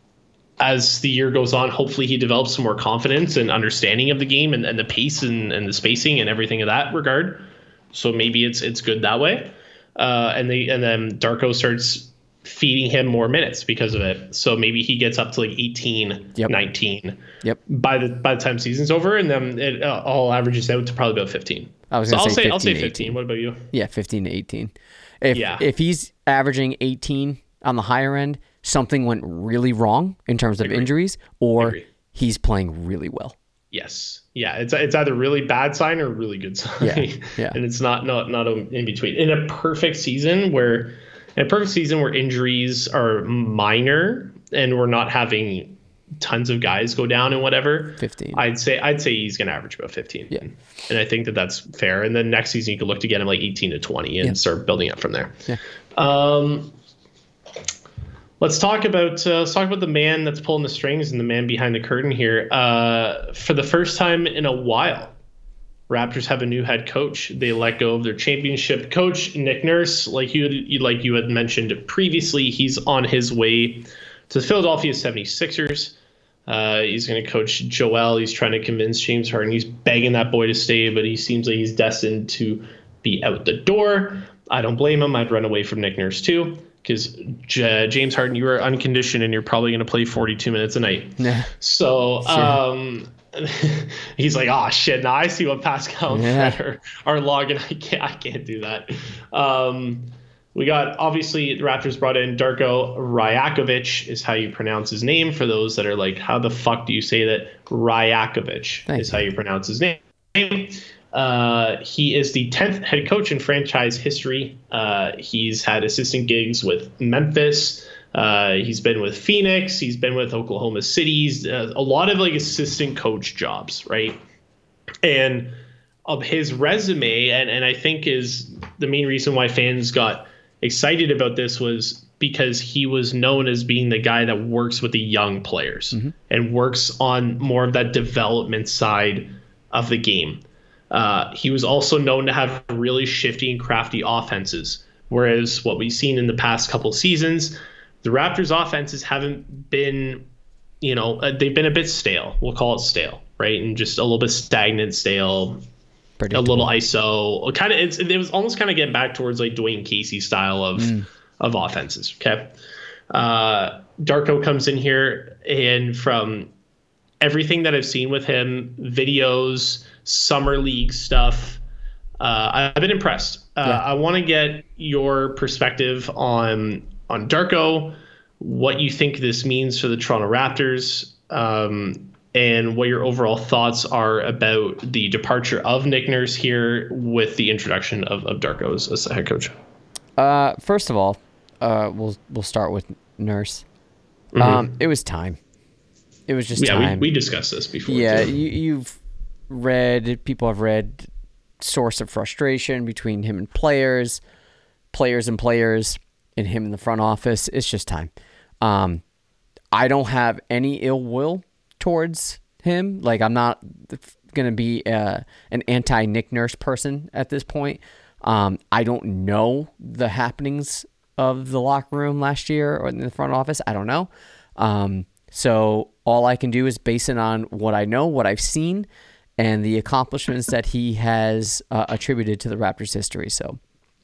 as the year goes on, hopefully he develops some more confidence and understanding of the game and, and the pace and, and the spacing and everything in that regard. So maybe it's it's good that way. Uh, and they and then Darko starts feeding him more minutes because of it. So maybe he gets up to like eighteen, Yep. nineteen Yep. by the by the time season's over, and then it uh, all averages out to probably about fifteen. I was So gonna I'll say say I'll say fifteen, fifteen. eighteen. What about you? Yeah, fifteen to eighteen. If Yeah. if he's averaging eighteen on the higher end, something went really wrong in terms of Agree. injuries, or Agree. he's playing really well. Yes. Yeah. It's it's either really bad sign or really good sign. Yeah, yeah. And it's not not not in between. In a perfect season where in a perfect season where injuries are minor and we're not having tons of guys go down and whatever, fifteen. I'd say I'd say he's going to average about fifteen. Yeah. And I think that that's fair. And then next season you could look to get him like eighteen to twenty and Yeah. start building up from there. Yeah. Um, let's talk about uh, let's talk about the man that's pulling the strings and the man behind the curtain here. Uh, for the first time in a while, Raptors have a new head coach. They let go of their championship coach, Nick Nurse. Like you, you like you had mentioned previously, he's on his way to the Philadelphia seventy-sixers. Uh, he's going to coach Joel. He's trying to convince James Harden. He's begging that boy to stay, but he seems like he's destined to be out the door. I don't blame him. I'd run away from Nick Nurse too, because J- James Harden, you are unconditioned and you're probably going to play forty-two minutes a night. Yeah. So um, he's like, oh shit! Now I see what Pascal and Yeah. Fred are, are logging. I can't. I can't do that. Um, we got, obviously, the Raptors brought in Darko Rajakovic is how you pronounce his name. For those that are like, how the fuck do you say that? Rajakovic Thank is you. how you pronounce his name. Uh, he is the tenth head coach in franchise history. Uh, he's had assistant gigs with Memphis. Uh, he's been with Phoenix. He's been with Oklahoma City. Uh, a lot of like assistant coach jobs, right? And of his resume, and, and I think is the main reason why fans got excited about this was because he was known as being the guy that works with the young players mm-hmm. and works on more of that development side of the game. Uh, he was also known to have really shifty and crafty offenses, whereas what we've seen in the past couple seasons, the Raptors' offenses haven't been, you know, uh, they've been a bit stale. We'll call it stale, right? And just a little bit stagnant, stale, a little I S O. Kind of, it's, it was almost kind of getting back towards like Dwayne Casey style of mm. of offenses. Okay, uh, Darko comes in here, and from everything that I've seen with him, videos, summer league stuff, uh, I've been impressed. Uh, yeah. I want to get your perspective on on Darko, what you think this means for the Toronto Raptors, um, and what your overall thoughts are about the departure of Nick Nurse here with the introduction of, of Darko as, as the head coach. Uh, first of all, uh, we'll we'll start with Nurse. Mm-hmm. Um, it was time. It was just yeah, time. Yeah, we, we discussed this before. Yeah, too. you, you've read, people have read source of frustration between him and players, players and players, and him in the front office. It's just time. Um, I don't have any ill will towards him. Like, I'm not going to be uh, an anti-Nick Nurse person at this point. Um, I don't know the happenings of the locker room last year or in the front office. I don't know. Um, so all I can do is base it on what I know, what I've seen, and the accomplishments that he has uh, attributed to the Raptors' history. So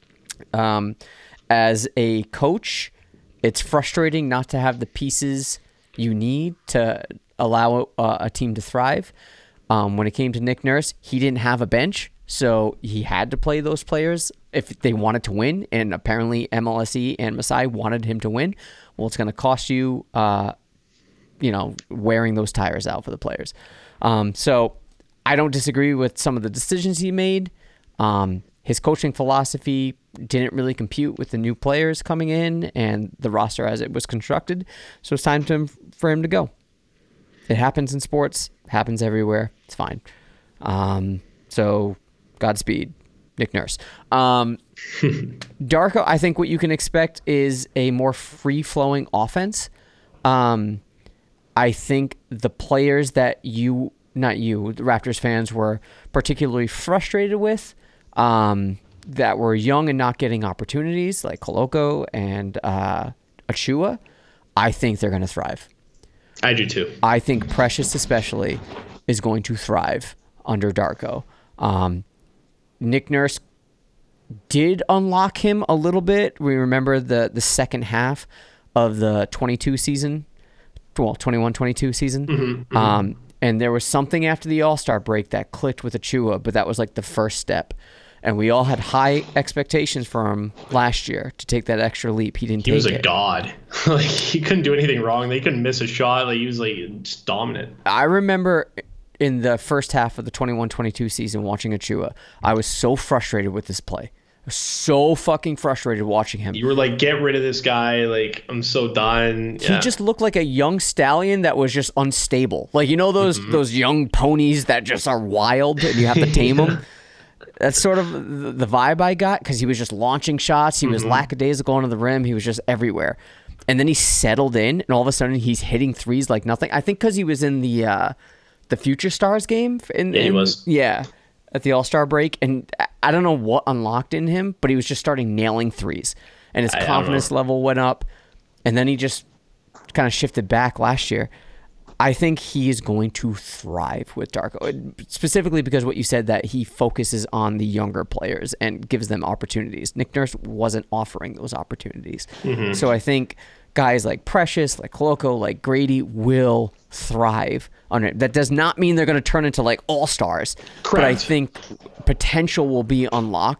um, as a coach, it's frustrating not to have the pieces you need to allow a, a team to thrive. Um, when it came to Nick Nurse, he didn't have a bench, so he had to play those players if they wanted to win, and apparently M L S E and Masai wanted him to win. Well, it's going to cost you, uh, you know, wearing those tires out for the players. Um, so I don't disagree with some of the decisions he made. Um, his coaching philosophy didn't really compute with the new players coming in and the roster as it was constructed, so it's time to, for him to go. It happens in sports, happens everywhere. It's fine. Um, so, Godspeed, Nick Nurse. Um, Darko, I think what you can expect is a more free-flowing offense. Um, I think the players that you, not you, the Raptors fans were particularly frustrated with, um, that were young and not getting opportunities, like Koloko and uh, Achua, I think they're going to thrive. I do too. I think Precious especially is going to thrive under Darko. Um, Nick Nurse did unlock him a little bit. We remember the, the second half of the twenty-two season, well, twenty-one twenty-two season. Mm-hmm, mm-hmm. Um, and there was something after the All-Star break that clicked with Achua, but that was like the first step. And we all had high expectations for him last year to take that extra leap. He didn't he take it. He was a god. Like, he couldn't do anything wrong. They couldn't miss a shot. Like, he was like just dominant. I remember in the first half of the twenty-one twenty-two season watching Achua, I was so frustrated with this play. I was so fucking frustrated watching him. You were like, get rid of this guy. Like, I'm so done. Yeah. He just looked like a young stallion that was just unstable. Like, you know those mm-hmm. those young ponies that just are wild and you have to tame them? That's sort of the vibe I got, because he was just launching shots. He was mm-hmm. lackadaisical into the rim. He was just everywhere. And then he settled in, and all of a sudden he's hitting threes like nothing. I think because he was in the uh, the Future Stars game. In, yeah, he in, was. Yeah, at the All-Star break. And I don't know what unlocked in him, but he was just starting nailing threes. And his I, confidence I level went up. And then he just kind of shifted back last year. I think he is going to thrive with Darko, specifically because what you said, that he focuses on the younger players and gives them opportunities. Nick Nurse wasn't offering those opportunities. Mm-hmm. So I think guys like Precious, like Koloko, like Grady will thrive on it. That does not mean they're going to turn into like all-stars. Correct. But I think potential will be unlocked,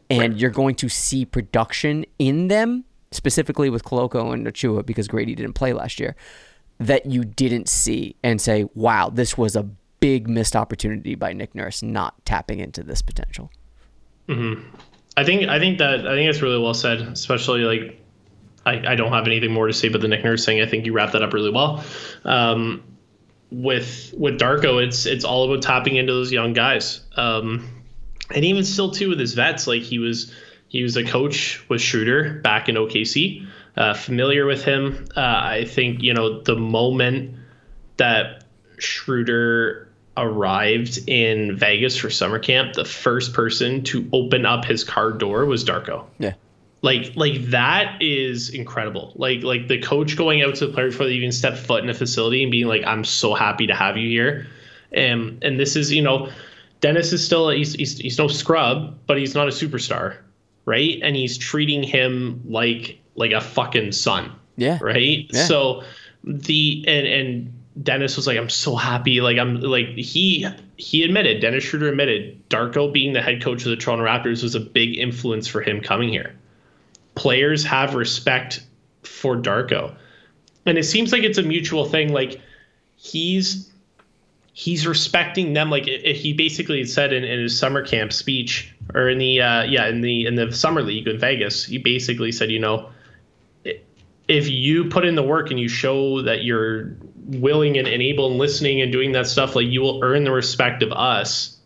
and you're going to see production in them, specifically with Koloko and Achua, because Grady didn't play last year, that you didn't see and say, wow, this was a big missed opportunity by Nick Nurse not tapping into this potential. Mm-hmm. I think I think that I think it's really well said, especially like I, I don't have anything more to say about the Nick Nurse thing. I think you wrapped that up really well. Um, with with Darko, it's it's all about tapping into those young guys. Um, and even still too with his vets, like he was he was a coach with Schroeder back in O K C, uh, familiar with him. Uh, I think, you know, the moment that Schroeder arrived in Vegas for summer camp, the first person to open up his car door was Darko. Yeah. Like, like that is incredible. Like, like the coach going out to the player before they even step foot in a facility and being like, I'm so happy to have you here. And, and this is, you know, Dennis is still, he's, he's, he's no scrub, but he's not a superstar. Right. And he's treating him like, like a fucking son. Yeah. Right. Yeah. So the, and, and, Dennis was like, I'm so happy. Like, I'm like, he he admitted, Dennis Schroeder admitted, Darko being the head coach of the Toronto Raptors was a big influence for him coming here. Players have respect for Darko. And it seems like it's a mutual thing. Like, he's he's respecting them. Like, it, it, he basically said in, in his summer camp speech, or in the, uh, yeah, in the in the summer league in Vegas, he basically said, you know, if you put in the work and you show that you're willing and, and able and listening and doing that stuff, like, you will earn the respect of us.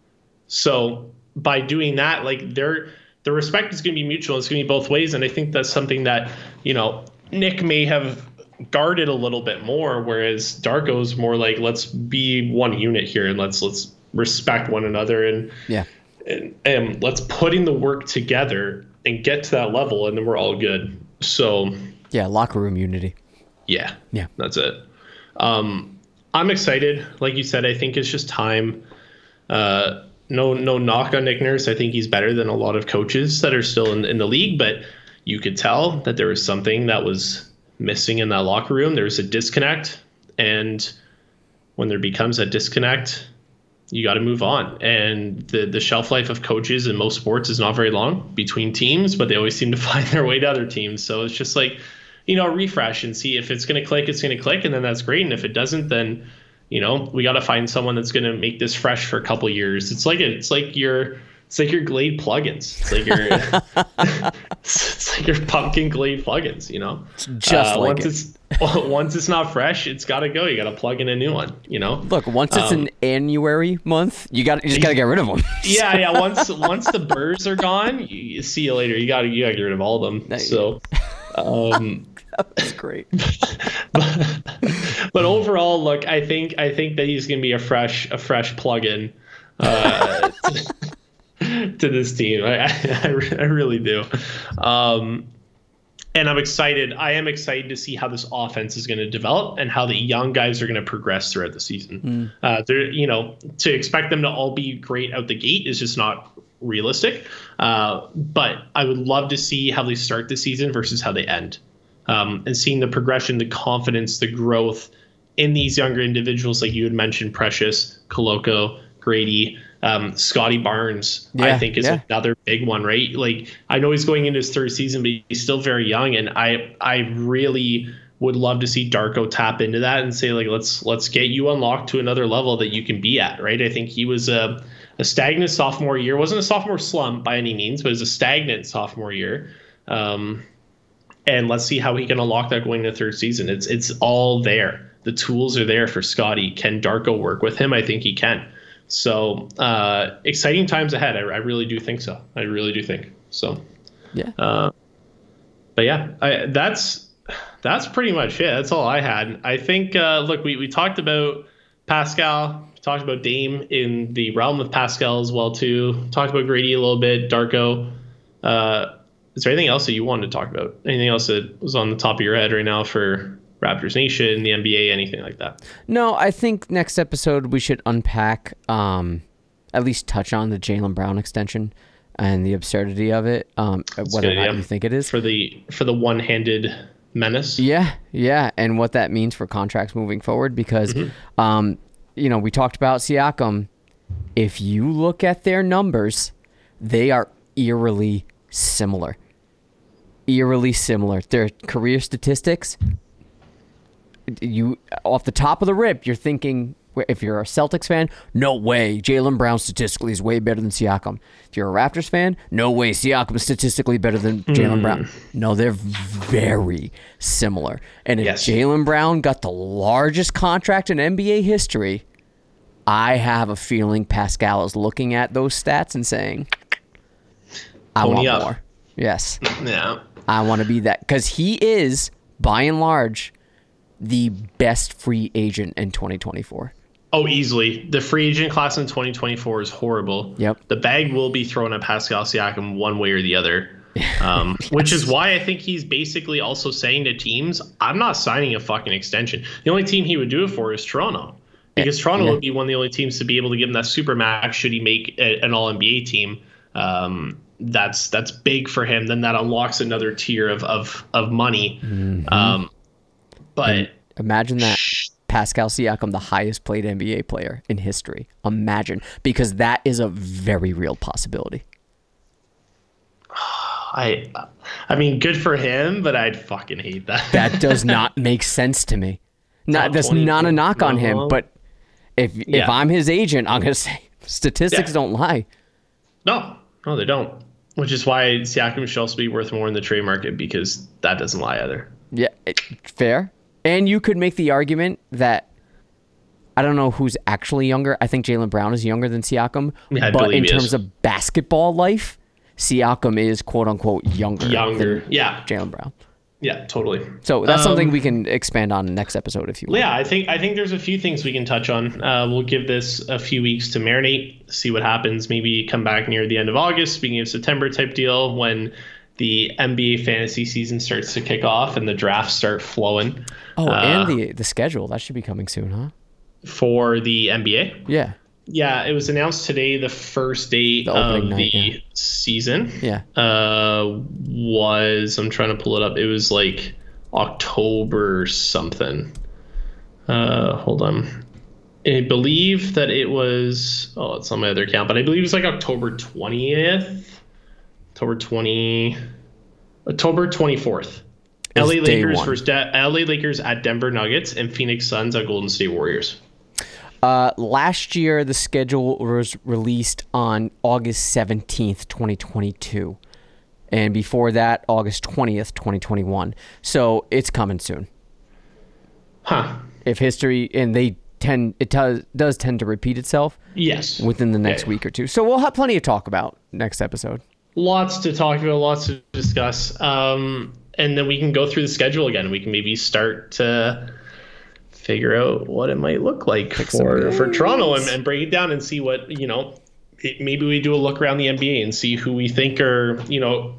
So by doing that, like, they're, the respect is going to be mutual. It's going to be both ways. And I think that's something that, you know, Nick may have guarded a little bit more, whereas Darko's more like, let's be one unit here and let's, let's respect one another. And, yeah, and, and let's put in the work together and get to that level. And then we're all good. So, yeah, locker room unity. Yeah. Yeah. That's it. Um, I'm excited. Like you said, I think it's just time. Uh, no no knock on Nick Nurse. I think he's better than a lot of coaches that are still in, in the league, but you could tell that there was something that was missing in that locker room. There was a disconnect. And when there becomes a disconnect, you got to move on. And the, the shelf life of coaches in most sports is not very long between teams, but they always seem to find their way to other teams. So it's just like, you know, refresh and see if it's going to click, it's going to click. And then that's great. And if it doesn't, then, you know, we got to find someone that's going to make this fresh for a couple of years. It's like, a, it's like your, it's like your Glade plugins. It's like your, it's like your pumpkin Glade plugins, you know, it's just uh, like once it. it's, once it's not fresh, it's got to go. You got to plug in a new one, you know? Look, once it's Um, an Annuary month, you got you just got to get rid of them. yeah, yeah. Once once the burrs are gone, you, you see you later. You got to you got to get rid of all of them. Nice. So, um, That's great. but, but overall, look, I think I think that he's going to be a fresh a fresh plug-in uh, to, to this team. I, I, I really do. Um, And I'm excited. I am excited to see how this offense is going to develop and how the young guys are going to progress throughout the season. Mm. Uh, they're, you know, to expect them to all be great out the gate is just not realistic. Uh, but I would love to see how they start the season versus how they end, um, and seeing the progression, the confidence, the growth in these younger individuals, like you had mentioned, Precious, Koloko, Grady. Um, Scotty Barnes, yeah, I think, is yeah. another big one, right? Like, I know he's going into his third season, but he's still very young, and I I really would love to see Darko tap into that and say, like, let's let's get you unlocked to another level that you can be at, right? I think he was a, a stagnant sophomore year. Wasn't a sophomore slump by any means, but it was a stagnant sophomore year. Um, and let's see how he can unlock that going into third season. It's it's all there. The tools are there for Scotty. Can Darko work with him? I think he can. So uh, exciting times ahead. I, I really do think so. I really do think so. Yeah. Uh, but yeah, I, that's that's pretty much it. That's all I had. I think. Uh, look, we we talked about Pascal. We talked about Dame in the realm of Pascal as well too. Talked about Grady a little bit. Darko. Uh, is there anything else that you wanted to talk about? Anything else that was on the top of your head right now for Raptors Nation, the N B A, anything like that? No, I think next episode we should unpack, um, at least touch on the Jaylen Brown extension and the absurdity of it, um, whether or not you think it is. For the for the one-handed menace. Yeah, yeah, and what that means for contracts moving forward, because, mm-hmm. um, you know, we talked about Siakam. If you look at their numbers, they are eerily similar. Eerily similar. Their career statistics, you off the top of the rip, you're thinking, if you're a Celtics fan, no way. Jaylen Brown statistically is way better than Siakam. If you're a Raptors fan, no way. Siakam is statistically better than Jaylen mm. Brown. No, they're very similar. And if yes. Jaylen Brown got the largest contract in N B A history, I have a feeling Pascal is looking at those stats and saying, I Pony want up. more. Yes. Yeah. I want to be that. Because he is, by and large, the best free agent in twenty twenty-four. Oh, easily. The free agent class in twenty twenty-four is horrible. Yep. The bag will be thrown at Pascal Siakam one way or the other, um, yes. which is why I think he's basically also saying to teams, I'm not signing a fucking extension. The only team he would do it for is Toronto, because Toronto yeah. would be one of the only teams to be able to give him that super max should he make a, an all N B A team. Um, that's that's big for him. Then that unlocks another tier of of, of money. Mm-hmm. Um, but and imagine that. Pascal Siakam, the highest paid N B A player in history. Imagine, because that is a very real possibility. I, I mean, good for him, but I'd fucking hate that. That does not make sense to me. Not that's not a knock on him, but if yeah. if I'm his agent, I'm gonna say statistics yeah. don't lie. No, no, they don't. Which is why Siakam should also be worth more in the trade market, because that doesn't lie either. Yeah, it, fair. And you could make the argument that, I don't know who's actually younger. I think Jaylen Brown is younger than Siakam. Yeah, I but in he terms is. of basketball life, Siakam is quote unquote younger. Younger, than yeah. Jaylen Brown. Yeah, totally. So that's um, something we can expand on in the next episode if you want. Yeah, I think I think there's a few things we can touch on. Uh, we'll give this a few weeks to marinate, see what happens. Maybe come back near the end of August, beginning of September type deal, when the N B A fantasy season starts to kick off and the drafts start flowing. Oh, uh, and the the schedule. That should be coming soon, huh? For the N B A? Yeah. Yeah, it was announced today the first date the of night, the yeah. season. Yeah. Uh, was, I'm trying to pull it up. It was like October something. Uh, hold on. I believe that it was, oh, it's on my other account, but I believe it was like October twentieth. October twentieth. October twenty-fourth. L A Lakers versus De- L A Lakers at Denver Nuggets, and Phoenix Suns at Golden State Warriors. Uh, last year, the schedule was released on August seventeenth, twenty twenty-two. And before that, August twentieth, twenty twenty-one. So it's coming soon. Huh. If history, and they tend, it does, does tend to repeat itself. Yes. Within the next okay. week or two. So we'll have plenty to talk about next episode. Lots to talk about, lots to discuss. Um, and then we can go through the schedule again. We can maybe start to figure out what it might look like Pick for, for Toronto and, and break it down and see what, you know, it, maybe we do a look around the N B A and see who we think are, you know,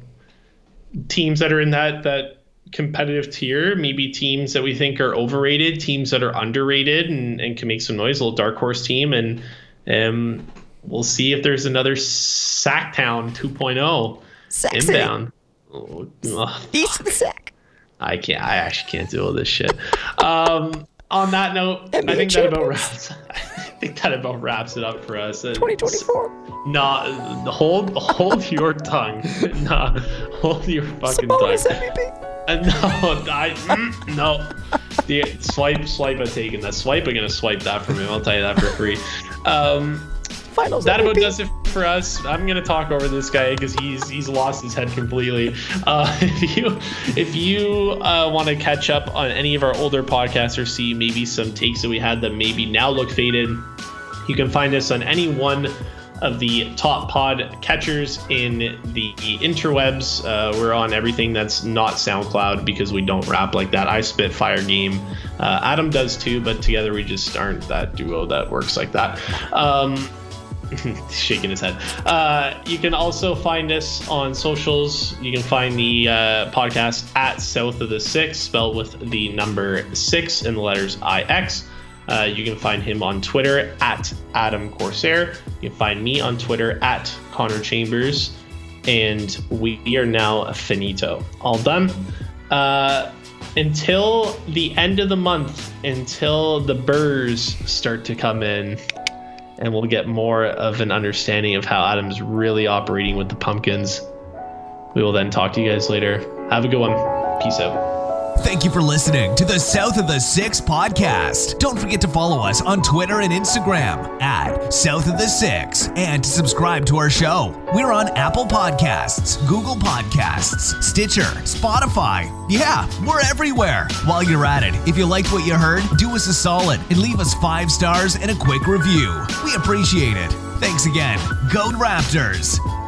teams that are in that, that competitive tier, maybe teams that we think are overrated, teams that are underrated and, and can make some noise, a little dark horse team. And um, we'll see if there's another Sacktown two point oh Sexy. Inbound. Oh, East of the Sack. I can't. I actually can't deal with this shit. Um, on that note, N B A I think champions. that about wraps. I think that about wraps it up for us. twenty twenty-four. Nah, hold hold your tongue. Nah, hold your fucking Sabonis tongue. M V P. Uh, no, I mm, no. The swipe, swipe. I'm taking that swipe. I'm gonna swipe that from him. I'll tell you that for free. Um, Finals that M V P. about does it for us. I'm gonna talk over this guy because he's he's lost his head completely. Uh, if you if you uh, want to catch up on any of our older podcasts or see maybe some takes that we had that maybe now look faded, you can find us on any one of the top pod catchers in the interwebs. Uh, we're on everything that's not SoundCloud because we don't rap like that. I spit fire game. Uh, Adam does too, but together we just aren't that duo that works like that. Um, shaking his head. Uh, you can also find us on socials. You can find the uh, podcast at South of the Six, spelled with the number six and the letters I X. Uh, you can find him on Twitter at Adam Corsair. You can find me on Twitter at Connor Chambers. And we are now finito. All done. Uh, until the end of the month, until the burrs start to come in, and we'll get more of an understanding of how Adam's really operating with the pumpkins. We will then talk to you guys later. Have a good one. Peace out. Thank you for listening to the South of the Six podcast. Don't forget to follow us on Twitter and Instagram at South of the Six and to subscribe to our show. We're on Apple Podcasts, Google Podcasts, Stitcher, Spotify. Yeah, we're everywhere. While you're at it, if you liked what you heard, do us a solid and leave us five stars and a quick review. We appreciate it. Thanks again. Go Raptors!